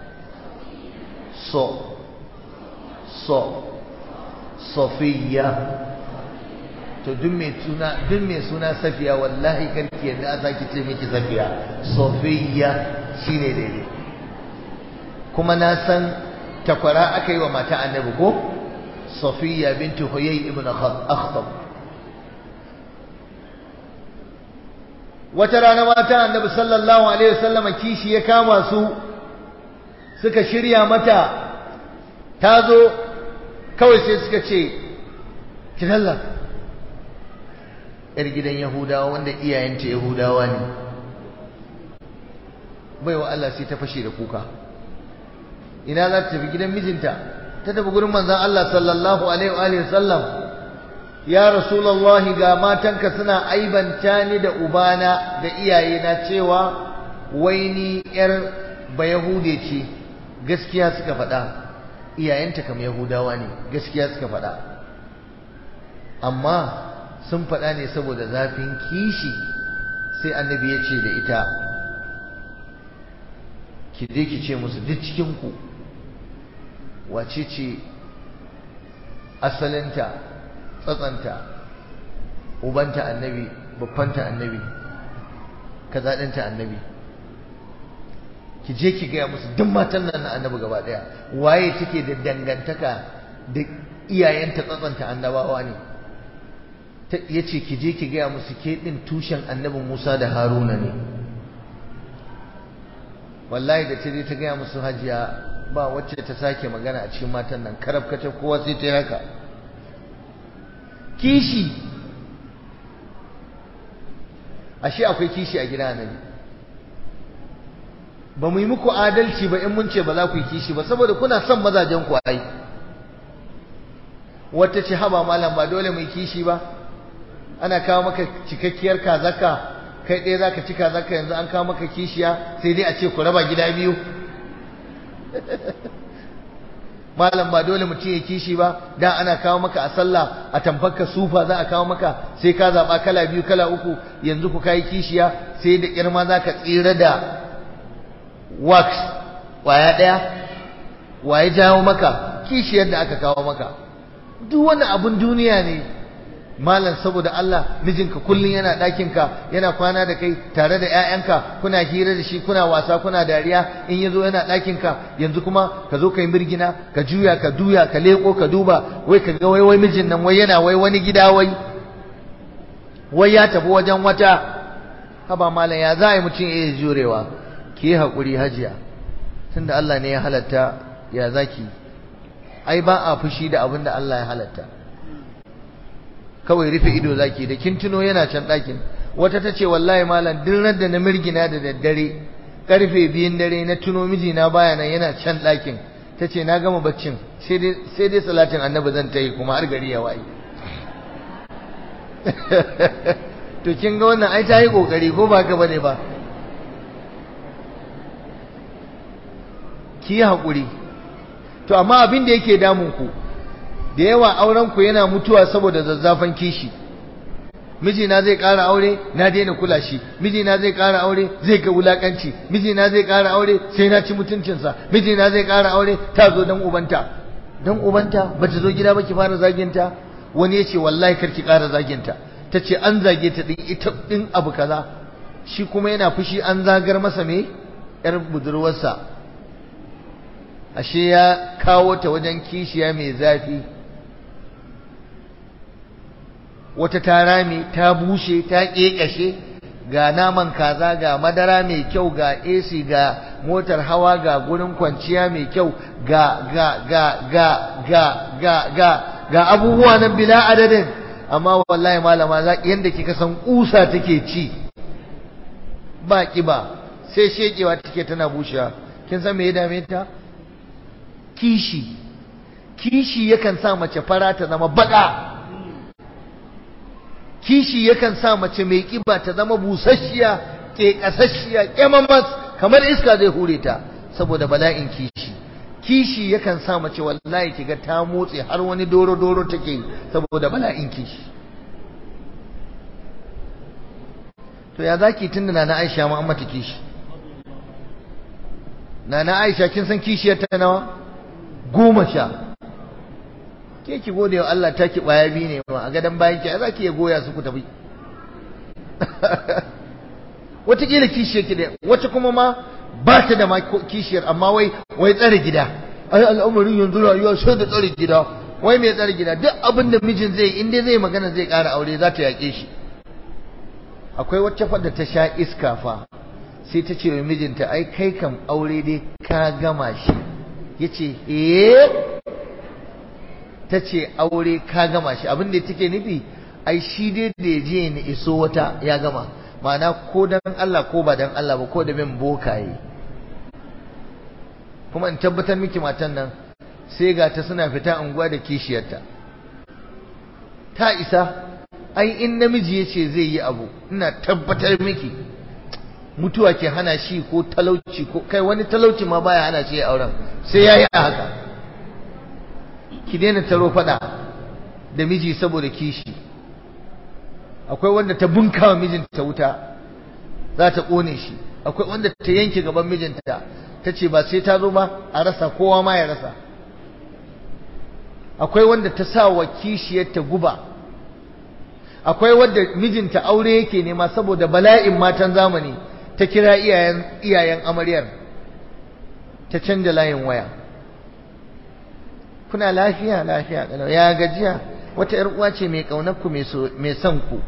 Sofiya. To duk mai suna Safiya wallahi karki yadda a saki ce miki Safiya, Sofiya shine daidai. Kuma na san takwara aka yi wa mata annabi ko? Safiya binti Huyay ibn Akhtab. Wata rana mata annabi sallallahu alaihi wasallam kishi ya kama su, suka shirya mata ta zo kawai sai suka ce ki dalla yar gidan Yahudawa wanda iyayenta Yahudawa ne baiwa Allah sai ta fashe da kuka ina za ta tafi gidan mijinta ta tafi gurin manzon Allah sallallahu alaihi wa sallam ya rasulullahi ga matanka suna aibanta ni da ubana da iyayena cewa wai ni yar bayahude ce gaskiya suka faɗa iyayenta kam Yahudawa ne gaskiya suka faɗa amma sun faɗa ne saboda zafin kishi sai annabi ya ce da ita ki je ki ce musu duk cikinku wace ce asalinta tsatsanta ubanta annabi babbanta annabi kaza ɗinta annabi ki je ki gaya musu duk matan nan na annabi gaba ɗaya waye take da dangantaka da iyayenta tsatsanta annabawa ne ya ce ki je ki gaya musu ke ɗin tushen annabin Musa da Haruna ne wallahi da ta je ta gaya musu hajiya ba wacce ta sake magana a cikin matan nan karab kace kowa sai ta yi haka kishi ashe akwai kishi a gida annabi ba mu yi muku adalci ba in mun ce ba za ku yi kishi ba saboda kuna son mazajen ku ai wata ce haba malam ba dole mu yi kishi ba ana kawo maka cikakkiyar kazaka kai ɗaya za ka ci kazaka yanzu an kawo maka kishiya sai dai a ce ku raba gida biyu malam ba dole mutum ya kishi ba dan ana kawo maka a sallah a tamfarka sufa za a kawo maka sai ka zaɓa kala biyu kala uku yanzu ku kai kishiya sai da ƙirma za ka tsira da wax ƙwaya ɗaya waye jawo maka kishiyar da aka kawo maka duk wani abun duniya ne malam saboda Allah mijinka kullun yana ɗakinka yana kwana da kai tare da ƴaƴanka kuna hira da shi kuna wasa kuna dariya in yazo yana ɗakinka yanzu kuma ka zo kai mirgina ka juya ka duya ka leko ka duba wai ka ga wai mijin nan wai yana wai wani gida wai ya tafi wajen wata haba malam ya za a yi mutum ya jurewa ki haƙuri hajiya tunda Allah ne ya halatta ya zaki ai ba a fushi da abin da Allah ya halatta kawai rufe ido zaki da kin tuno yana can ɗakin wata ta ce wallahi malam duk da na mirgina da daddare karfe 2 dare na tuno mijina baya nan yana can ɗakin ta ce na gama baccin sai dai salatin annabi zan ta yi kuma har gari ya waye to kin ga wannan ai ta yi kokari ko ba ka bane ba ki yi haƙuri to amma abin da yake damun ku da yawa auren ku yana mutuwa saboda zazzafan kishi mijina zai ƙara aure na daina kula shi mijina zai ƙara aure zai ga wulakanci mijina zai ƙara aure sai na ci mutuncinsa mijina zai ƙara aure ta zo dan ubanta bata zo gida ba ki fara zaginta wani yace wallahi kar ki ƙara zaginta tace an zage ta din ita din abu kaza shi kuma yana fushi an zagar masa me yar budurwarsa ashe ya kawo ta wajen kishiya mai zafi wata ta rame ta bushe ta kekashe ga naman kaza ga madara mai kyau ga AC ga motar hawa ga gurin kwanciya mai kyau ga abubuwa nan bila adadin amma wallahi malama yanda kika san kusa take ci ba kiba sai shekewa take tana bushewa kin san me ya dame ta kishi yakan sa mace fara ta zama baka kishi yakan sa mace mai kiba ta zama busasshiya ke kasasshiya kemamas kamar iska zai hure ta saboda bala'in kishi yakan sa mace wallahi kiga ta motsi har wani doro take saboda bala'in kishi to ya zaki tunda nana Aisha ma an mata kishi nana Aisha kin san kishiyar ta nawa 10 ke ki gode wa Allah taki baya bi ne ma a gadan bayan ki za ki ya goya su ku tafi wata kila kishiyar ki da wata kuma ma ba ta da kishiyar amma wai tsare gida ai al'amarin yanzu rayuwa sai da tsare gida wai mai tsare gida duk abin da mijin zai in dai zai magana zai ƙara aure za ta yaƙe shi akwai wacce fadda ta sha iska fa sai ta ce wa mijinta ai kai kam aure dai ka gama shi. Yace ta ce aure ka gama shi. Abin da take nufi ai shi dai da ya je ni iso wata ya gama, ma'ana ko dan Allah ko ba dan Allah ba, ko da bin bokaye. Kuma in tabbatar miki matan nan sai ga ta suna fita unguwa da kishiyarta. Ta isa. Ai in namiji yace zai yi abu, ina tabbatar miki mutuwa ke hana shi, ko talauci, ko kai wani talauci ma baya hana shi auren, sai yayi haka. Ki daina taro fada da miji saboda kishi. Akwai wanda ta bunkawa mijinta wuta za ta kone shi, akwai wanda ta yanke gaban mijinta tace ba sai ta zo ba a rasa, kowa ma ya rasa. Akwai wanda ta sa wa kishiyarta guba. Akwai wanda mijinta aure yake nema saboda bala'in matan zamani, ta kira iyayen amaryar ta canja layin waya. Kuna lafiya kalau, ya gajiya? Wata ƴar uwa ce mai kaunar ku, mai son ku.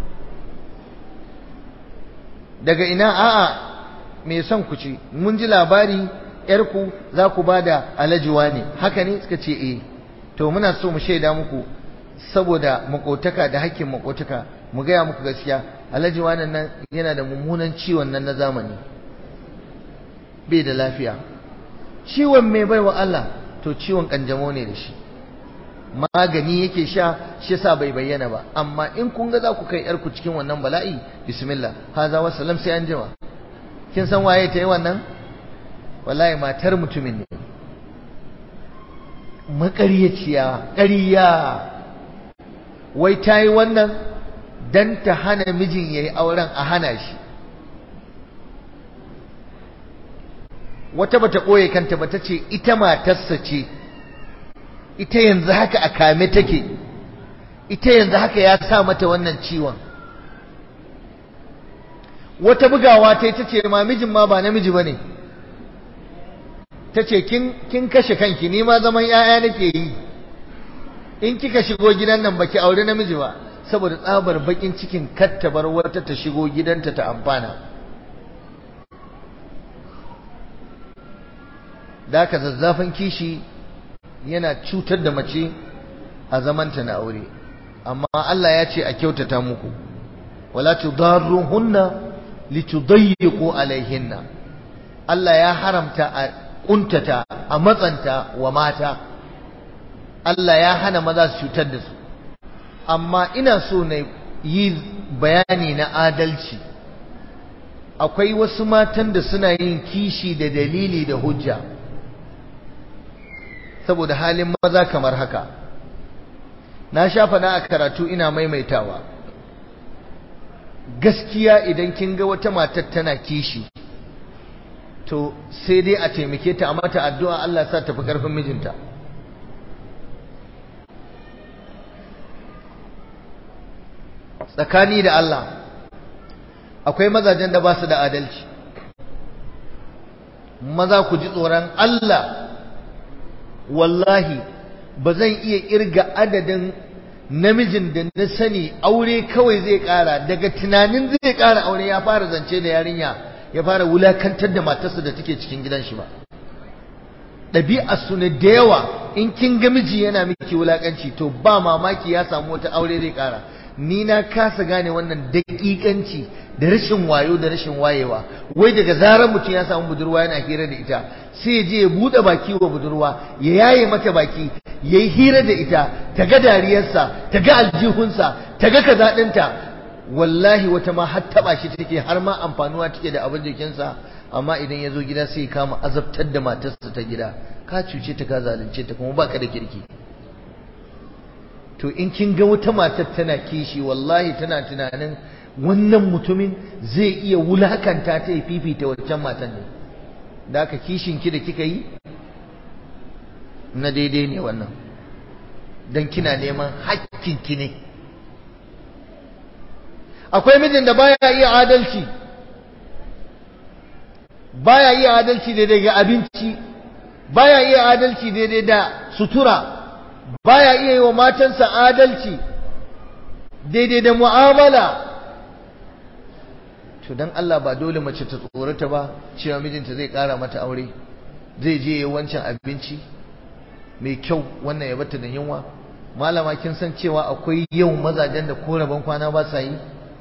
Daga ina? A'a, mai son ku ce. Mun ji labari ƴar ku za ku bada alajuwa ne. Haka ne? Suka ce eh. To muna so mu shaida muku saboda makotaka da hakkin makotaka, mu gaya muku gaskiya, alhaji wannan nan yana da mummunan ciwon nan na zamani, bai da lafiya. Ciwon mai baiwa Allah, to ciwon kanjamau ne da shi, magani yake sha, shi yasa bai bayyana ba. Amma in kun ga za ku kai yarku cikin wannan bala'i, bismillah, haza wa salam, sai an jima. Kin san waye ta yi wannan? Wallahi matar mutumin ne, maƙaryaciya, ƙarya. Wai ta yi wannan dan ta hana mijin ya yi auren, a hana shi. Wata bata ɓoye kanta ba, ta ce ita matarsa ce, ita yanzu haka a kame take, ita yanzu haka ya sa mata wannan ciwon. Wata bugawa ta yi, ta ce ma mijin ma ba namiji ba ne. Ta ce kin kashe kanki, ni ma zaman 'ya'ya nake yi, in kika shigo gidan nan baki aure namiji ba, saboda tsabar bakin cikin kattabar wata ta shigo gidanta ta amfana. Da haka zazzafin kishi yana cutar da mace a zamanta na aure. Amma Allah ya ce a kyautata muku, wala tudarruhunna litudayyiqu alaihinna. Allah ya haramta a kuntata, a matsanta wa mata. Allah ya hana maza su cutar da su. Amma ina so na yi bayani na adalci. Akwai wasu matan da suna yin kishi da dalili da hujja saboda halin maza kamar haka. Na sha faɗa a karatu, ina maimaitawa, gaskiya idan kin ga wata matar tana kishi, to sai dai a taimake ta, a mata addu'a Allah sa tafi ƙarfin mijinta. Tsakani da Allah, akwai mazajen da ba su da adalci. Maza ku ji tsoron Allah. Wallahi ba zan iya kirga adadin namijin da na sani aure kawai zai ƙara, daga tunanin zai ƙara aure ya fara zance da yarinya, ya fara wulakantar da matarsa da take cikin gidan shi ba. Ɗabi'ar su ne da yawa, in kin ga miji yana miki wulakanci, to ba mamaki ya samu wata aure zai ƙara. Ni na kasa gane wannan daƙiƙanci da rashin wayo da rashin wayewa. Wai daga zarar mutum ya samu budurwa yana hira da ita, sai ya je ya buɗe baki wa budurwa, ya yaye mata baki, ya yi hira da ita, ta ga dariyarsa, ta ga aljihunsa, ta ga kaza ɗinta. Wallahi wata ma har taɓa shi take, har ma amfanuwa take da abin jikinsa. Amma idan ya zo gida sai ya kama azabtar da matarsa ta gida. Ka cuce ta, ka zalunce ta, kuma baka da kirki. To in kin ga wata matar tana kishi, wallahi tana tunanin wannan mutumin zai iya wulakanta ta, ya fifita wancan matan ne. Da haka kishin ki da kika yi na daidai ne wannan, dan kina neman hakkin ki ne. Akwai mijin da baya iya adalci, baya iya adalci daidai ga abinci, baya iya adalci daidai da sutura, baya iya yi wa matansa adalci daidai da mu'amala. To dan Allah, ba dole mace ta tsorata ba cewa mijinta zai ƙara mata aure. zai je wancan abinci mai kyau wannan ya bata da yunwa. Malama kin san cewa akwai yau mazajen da ko rabon kwana ba sa yi?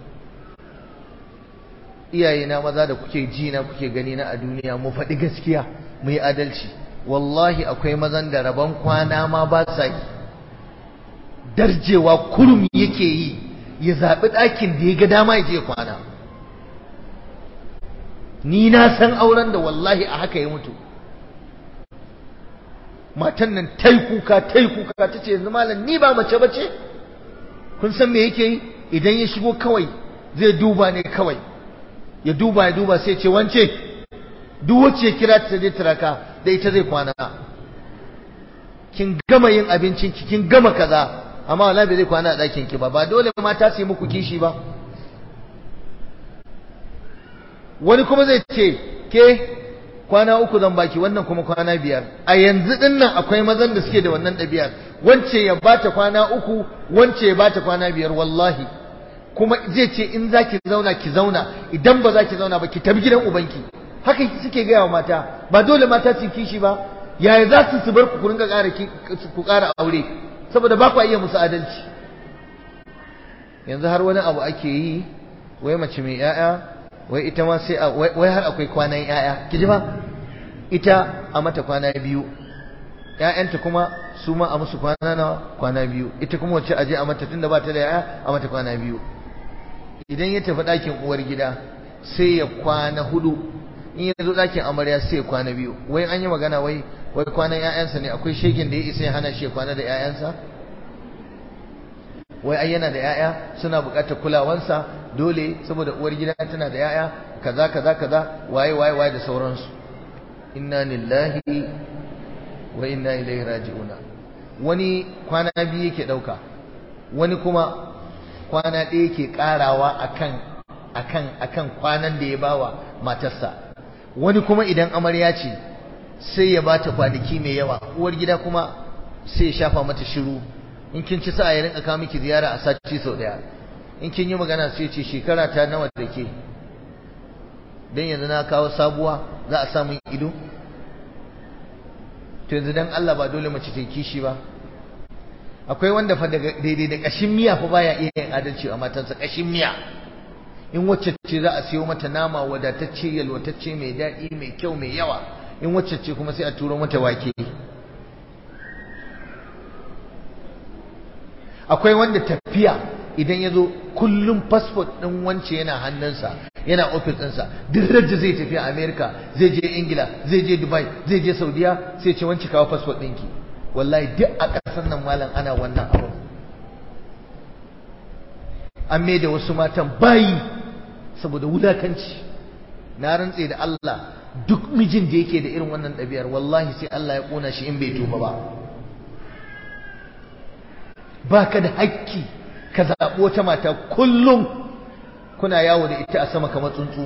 Iyaye na maza da kuke ji na kuke gani na a duniya, mu faɗi gaskiya, mu yi adalci. Wallahi akwai mazan da rabon kwana ma ba sa yi, darjewa kurum yake yi, ya zaɓi ɗakin da ya ga dama ya je kwana. Ni na san auren da wallahi a haka ya mutu. Matan nan tai kuka ta ce yanzu malam ni ba mace bace. Kun san me yake yi? Idan ya shigo kawai zai duba ne kawai, ya duba sai ce wance, duk wacce ya kira ta je turaka da ita zai kwana. Kin gama yin abincin ki, kin gama kaza, amma wallahi bai zai kwana a ɗakin ki ba dole mata su yi muku kishi ba. Wani kuma zai ce ke kwana 3 zan baki, wannan kuma kwana 5. A yanzu din nan akwai mazan da suke da wannan ɗabi'ar, wance ya bata kwana 3, wance ya bata kwana 5 wallahi. Kuma zai ce in zaki zauna ki zauna, idan ba za ki zauna ba ki tafi gidan ubanki. Haka suke gaya wa mata, ba dole mata su kishi ba. Yaya za su bar ku ringa ƙara aure saboda ba ku iya musu adalci. Yanzu har wani abu ake yi, wai mace mai 'ya'ya, wai ita ma sai wai har akwai kwanan 'ya'ya. Ki ji ba? Ita a mata kwana 2, 'ya'yanta kuma su ma a musu kwana 2. Ita kuma wacce aje a mata tunda ba ta da 'ya'ya a mata kwana 2. Idan ya tafi ɗakin uwar gida sai ya kwana 4, in ya zo ɗakin amarya sai ya kwana 2. Wai an yi magana wai kwanan 'ya'yansa ne, akwai shegin da ya isa ya hana shi ya kwana da 'ya'yansa? Wai ai yana da 'ya'ya suna buƙatar kulawansa dole saboda uwar gida tana da 'ya'ya kaza waye da sauransu. Inna lillahi wa inna ilaihi raji'una. Wani kwana 2 yake dauka, wani kuma kwana 1 yake karawa akan kwanan da ya bawa matarsa. Wani kuma idan amarya ce sai ya bata kwanaki mai yawa, uwar gida kuma sai ya shafa mata shiru. In kin ci sa'a ya rinka kawo miki ziyara a sati sau 1. In kin yi magana sai ce shekara ta nawa da ke, dan yanzu na kawo sabuwa za a samu ido. To yanzu dan Allah ba dole mace ta kishi ba? Akwai wanda fa daidai da kashin miya fa baya iya yin adalci a matansa. Kashin miya, in wacce ce za a siyo mata nama wadatacce yalwatacce mai daɗi mai kyau mai yawa, in wacce ce kuma sai a turo mata wake. Akwai wanda tafiya idan ya zo kullum passport ɗin wance yana hannunsa, yana ofis ɗinsa, duk da zai tafi America, zai je Ingila, zai je Dubai, zai je Saudiya, sai ce wance kawo passport ɗinki. Wallahi duk a ƙasar nan malam ana wannan abu. An mai da wasu matan bayi saboda wulakanci. Na rantse da Allah, duk mijin da yake da irin wannan ɗabi'ar wallahi sai Allah ya ƙona shi in bai tuba ba. Baka da hakki ka zaɓi wata mata kullum kuna yawo da ita a sama kamar tsuntsu.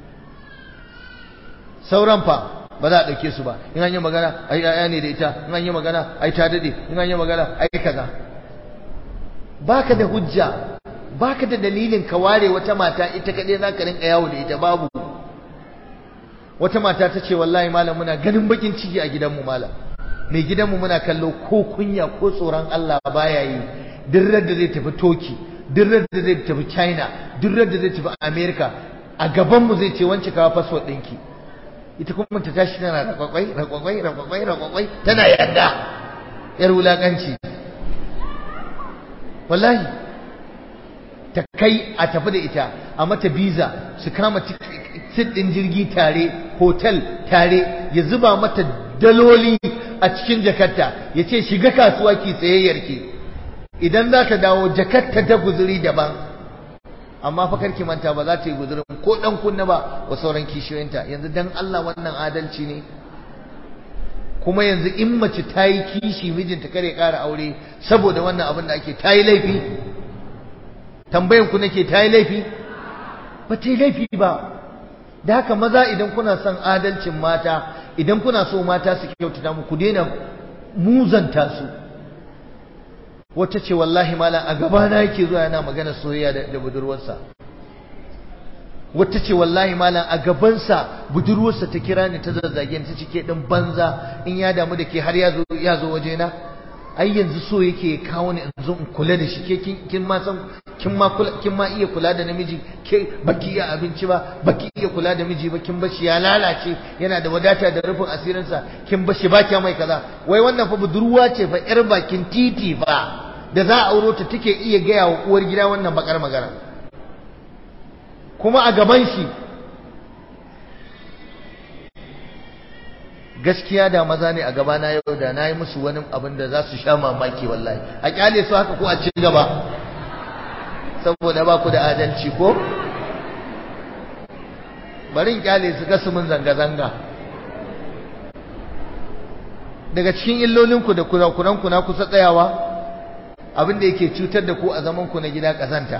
Sauran fa ba za a ɗauke su ba. In an yi magana ai ƴaƴa ne da ita, in an yi magana ai ta daɗe, in an yi magana ai kaza. Baka da hujja, baka da dalilin ka ware wata mata ita kaɗai za ka rinka yawo da ita, babu. Wata mata ta ce wallahi malam muna ganin bakin ciki a gidanmu malam. Mai gidanmu muna kallo ko kunya ko tsoron Allah baya yi. Duk da zai tafi Turkey, duk da zai tafi China, duk da zai tafi America, a gabanmu zai ce wance kawo passport ɗinki. Ita kuma ta tashi tana raƙwaƙwai tana yarda, yar wulaƙanci. Wallahi ta kai a tafi da ita a mata visa, su kama sit ɗin jirgi tare, hotel tare, ya zuba mata daloli a cikin jakarta, ya ce shiga kasuwa ki tsayayyar ki. Idan za ta dawo jakarta ta guzuri daban, amma fa karki manta ba za ta yi guzurin ko dan kunna ba wa sauran kishiyoyinta. Yanzu dan Allah wannan adalci ne? Kuma yanzu in mace ta yi kishi mijinta kare ƙara aure saboda wannan abin da ake, ta yi laifi? Tambayan ku nake, ta yi laifi? Ba ta yi laifi ba. Da haka maza idan kuna son adalcin mata, idan kuna so mata su kyautata muku, ku daina muzanta su. Wata ce wallahi malam a gabana yake zuwa yana magana soyayya da budurwarsa. wata ce wallahi malam a gabansa budurwarsa ta kira ni ta zazzage ni ta ce ke din banza in ya damu da ke har ya zo waje na ai yanzu so yake kawo ni in zo in kula da shi ke kin ma san kin ma iya kula da namiji ke baki iya abinci ba baki iya kula da miji ba kin bashi ya lalace yana da wadata da rufin asirin sa kin bashi ba kya mai kaza wai wannan fa budurwa ce fa yar bakin titi fa da za a auro ta take iya gaya wa uwar gida wannan bakar magana kuma a gaban shi. Gaskiya da maza ne a gabana yau da na yi musu wani abin da za su sha mamaki wallahi a kyale su haka ko a ci gaba saboda ba ku da adalci ko bari in kyale su ga su mun zanga-zanga. Daga cikin illolinku da kurakuranku na kusa tsayawa abin da yake cutar da ku a zaman ku na gida ƙazanta.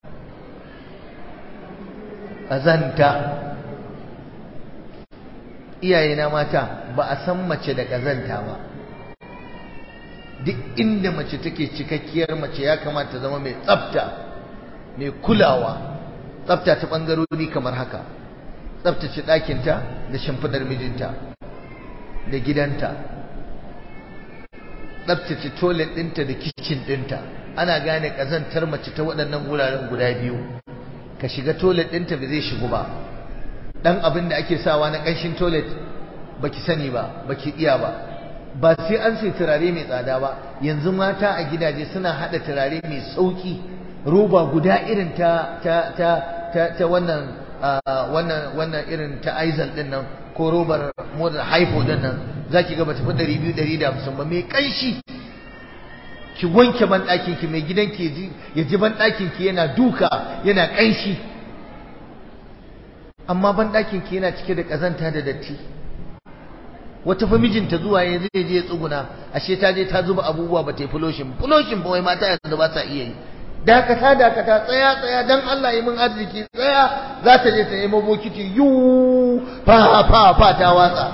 Iyayena mata ba a san mace da ƙazanta ba. Duk inda mace take cikakkiyar mace ya kamata zama mai tsafta, mai kulawa. Tsafta ta ɓangarori kamar haka: tsaftace ɗakinta da shimfiɗar mijinta da gidanta, tsaftace toilet ɗinta da kitchen ɗinta. Ana gane ƙazantar mace ta waɗannan wuraren guda biyu. Ka shiga toilet ɗinta ba zai shigo ba. Dan abin da ake sawa na ƙanshin toilet baki sani ba, baki iya ba sai an sai turare mai tsada ba. Yanzu mata a gidaje suna hada turare mai sauki, roba guda irin ta wannan irin ta Aizal din nan, ko robar modern haifo din nan, zaki ga bata fi 200 150 ba, mai ƙanshi. Ki wanke ban ɗakin ki, mai gidan ki ya ji ban ɗakin ki yana duka, yana ƙanshi. Amma ban ɗakin ki yana cike da ƙazanta da datti. Wata fa mijinta zuwa ya zai je ya tsuguna, ashe ta je ta zuba abubuwa ba ta yi fuloshin ba, wai mata yanzu ba sa iya yi. Dakata tsaya dan Allah yi min arziki, tsaya. Za ta je ta nemo bokiti yu fa ta watsa.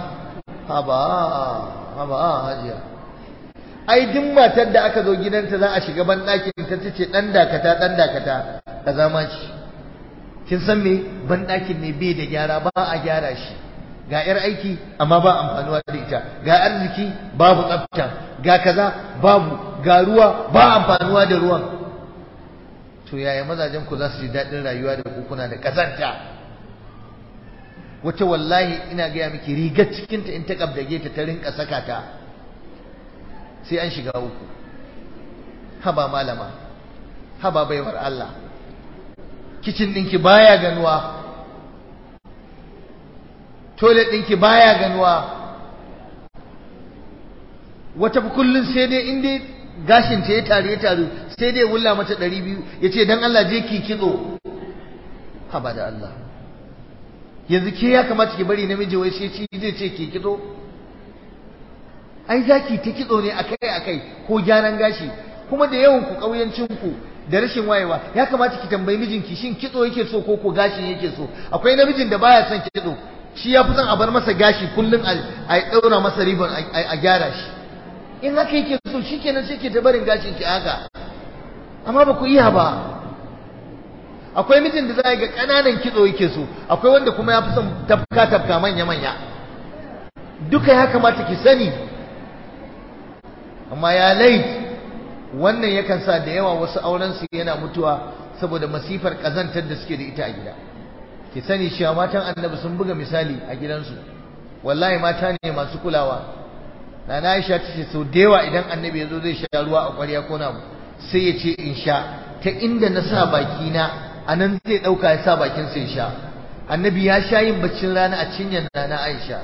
Haba hajiya. Ai duk matar da aka zo gidanta za a shiga ban ɗakin ta tace dan dakata ka zama shi. Kin san me? Ban ɗakin ne bai da gyara, ba a gyara shi. Ga yar aiki amma ba amfanuwa da ita, ga arziki babu tsafta, ga kaza babu, ga ruwa ba amfanuwa da ruwan. To yaya mazajen ku za su ji daɗin rayuwa da ku kuna da kazanta? Wata wallahi ina gaya miki, rigar cikinta in ta kabdage ta rinka saka ta sai an shiga uku. Haba malama, haba baiwar Allah, kicin ɗinki baya ganuwa, toilet ɗinki baya ganuwa. Wata kullun sai dai in dai gashin ta ya taru sai dai wulla mata 200 yace dan Allah je ki kitso. Haba da Allah, yanzu ke ya kamata ki bari namiji wai sai zai ce ki kitso? Ai zaki ta kitso ne akai ko gyaran gashi. Kuma da yawan ku kauyancin ku da rashin wayewa, ya kamata ki tambayi mijinki shin kitso yake so ko gashin yake so. Akwai namijin da baya son kitso, shi ya fi son a bar masa gashi kullun a daura masa ribbon a gyara shi. In haka yake so shikenan sai ke ta barin gashin ki haka. Amma ba ku iya ba. Akwai mijin da za ga kananan kitso yake so, akwai wanda kuma ya fi son tafka manya. Duka ya kamata ki sani. Amma ya lait, wannan yakan sa da yawa wasu auren su yana mutuwa saboda masifar kazantar da suke da ita a gida. Ki sani cewa matan Annabi sun buga misali a gidansu. Wallahi mata ne masu kulawa. Nana Aisha tace sau da yawa idan Annabi yazo zai sha ruwa a ƙwarya ko namu, sai ya ce in sha ta inda na sa baki na, anan zai dauka ya sa bakin sa ya sha. Annabi ya sha yin baccin rana a cinyar Nana Aisha.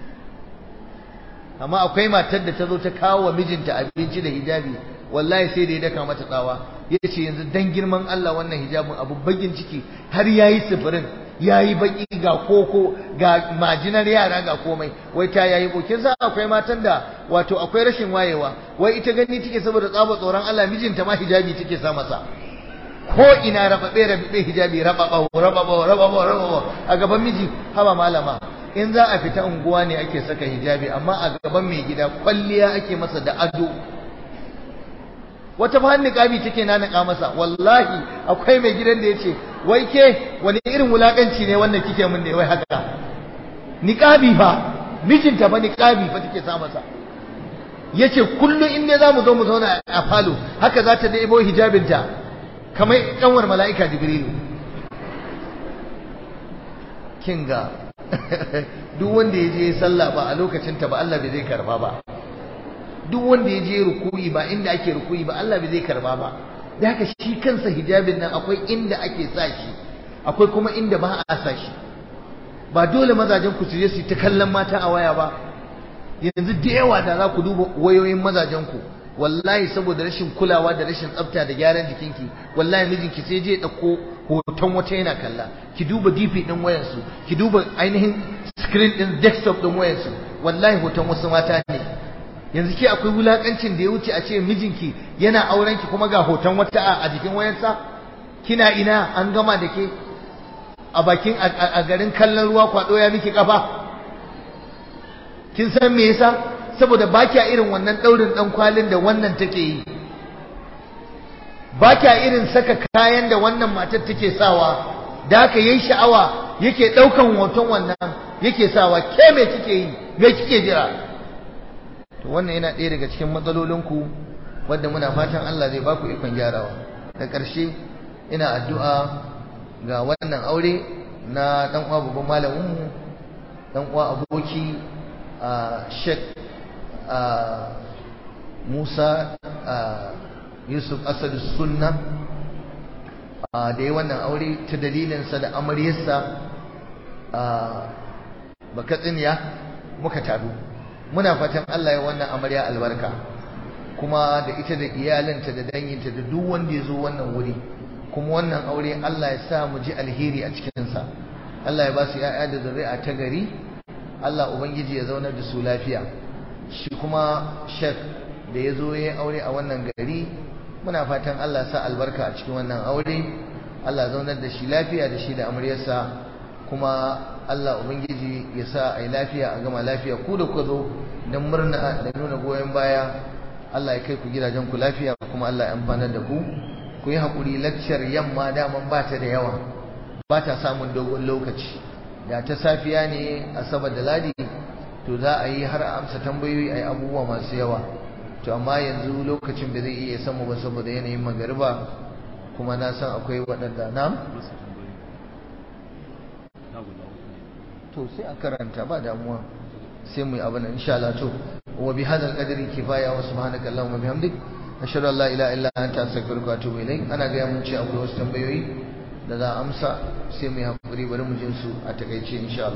Amma akwai matar da ta zo ta kawo wa mijinta abinci da hijabi, wallahi sai da ya daka mata tsawa. Yace yanzu dan girman Allah wannan hijabin abu bagin ciki har yayi sifirin, yayi baki, ga koko, ga majinar yara, ga komai, wai ta yayi kokin sa. Akwai matan da wato akwai rashin wayewa, wai ita gani take saboda tsaba tsoron Allah mijinta ma hijabi take sa masa. Ko ina rababe hijabi, rababa a gaban miji. Haba malama, in za a fita unguwa ne ake saka hijabi, amma a gaban mai gida kwalliya ake masa da ado. Wata fa niqabi take nanaka masa. Wallahi akwai mai gidan da yace wai ke wani irin wulakanci ne wannan kike mun ne wai haka niqabi fa mijinta ba niqabi fa take sa masa yace kullum in ne zamu zo mu zauna a falo haka za ta debo hijabinta kamar kanwar mala'ika jibrilu kinga duk wanda ya je sallah ba a lokacin ta ba Allah bai zai karba ba duk wanda ya je ruku'i ba inda ake ruku'i ba Allah bai zai karba ba da haka shi kansa hijabin nan akwai inda ake sa shi akwai kuma inda ba a sa shi ba dole mazajen ku su je su ta kallon mata a waya ba yanzu da yawa da za ku duba wayoyin mazajen ku wallahi saboda rashin kulawa da rashin tsafta da gyaran jikinki wallahi mijinki sai je dauko hoton wata yana kalla ki duba DP din wayarsu ki duba ainihin screen din desktop din wayarsu wallahi hoton wasu mata ne yanzu ke akwai wulakancin da ya wuce a ce mijinki yana auren ki kuma ga hoton wata a jikin wayarsa kina ina an gama da ke a bakin a garin kallon ruwa kwado ya miki kafa kin san me yasa saboda ba kya irin wannan daurin dan kwalin da wannan take yi ba kya irin saka kayan da wannan matar take sawa da haka yayin sha'awa yake daukan hoton wannan yake sawa ke me kike yi me kike jira to wannan yana ɗaya daga cikin matsalolinku wanda muna fatan Allah zai baku ikon gyarawa da ƙarshe ina addu'a ga wannan aure na dan uwa babban malamin mu dan uwa aboki Sheikh Musa Yusuf Asadu Sunna da yi wannan aure ta dalilinsa da amaryarsa bakatsiniya muka taru muna fatan Allah ya wannan amarya albarka kuma da ita da iyalinta da danginta da duk wanda ya zo wannan wuri kuma wannan aure Allah ya sa mu ji alheri a cikinsa Allah ya ba su ‘ya'ya da zuri'a ta gari Allah Ubangiji ya zaunar da su lafiya shi kuma shek da ya zo ya aure a wannan gari muna fatan Allah sa albarka a cikin wannan aure Allah zaunar da shi lafiya da shi da amaryarsa kuma Allah Ubangiji ya sa a yi lafiya a gama lafiya ku da ku zo don murna da nuna goyon baya Allah ya kai ku gidajen ku lafiya kuma Allah ya amfanar da ku ku yi haƙuri lakcar yamma daman ba ta da yawa ba ta samun dogon lokaci da ta safiya ne asabar da ladi to za a yi har a amsa tambayoyi a yi abubuwa masu yawa to amma yanzu lokacin da zai iya samu ba saboda yanayin magariba kuma na san akwai waɗanda na to sai a karanta ba damuwa sai mu yi abin insha Allah to wa bi hadal qadri kifaya wa subhanaka allahumma bihamdik ashhadu an la ilaha illa anta astaghfiruka wa atubu ilaik ana ga mun ce akwai wasu tambayoyi da za a amsa sai mu yi hakuri bari mu jin su a takeice insha Allah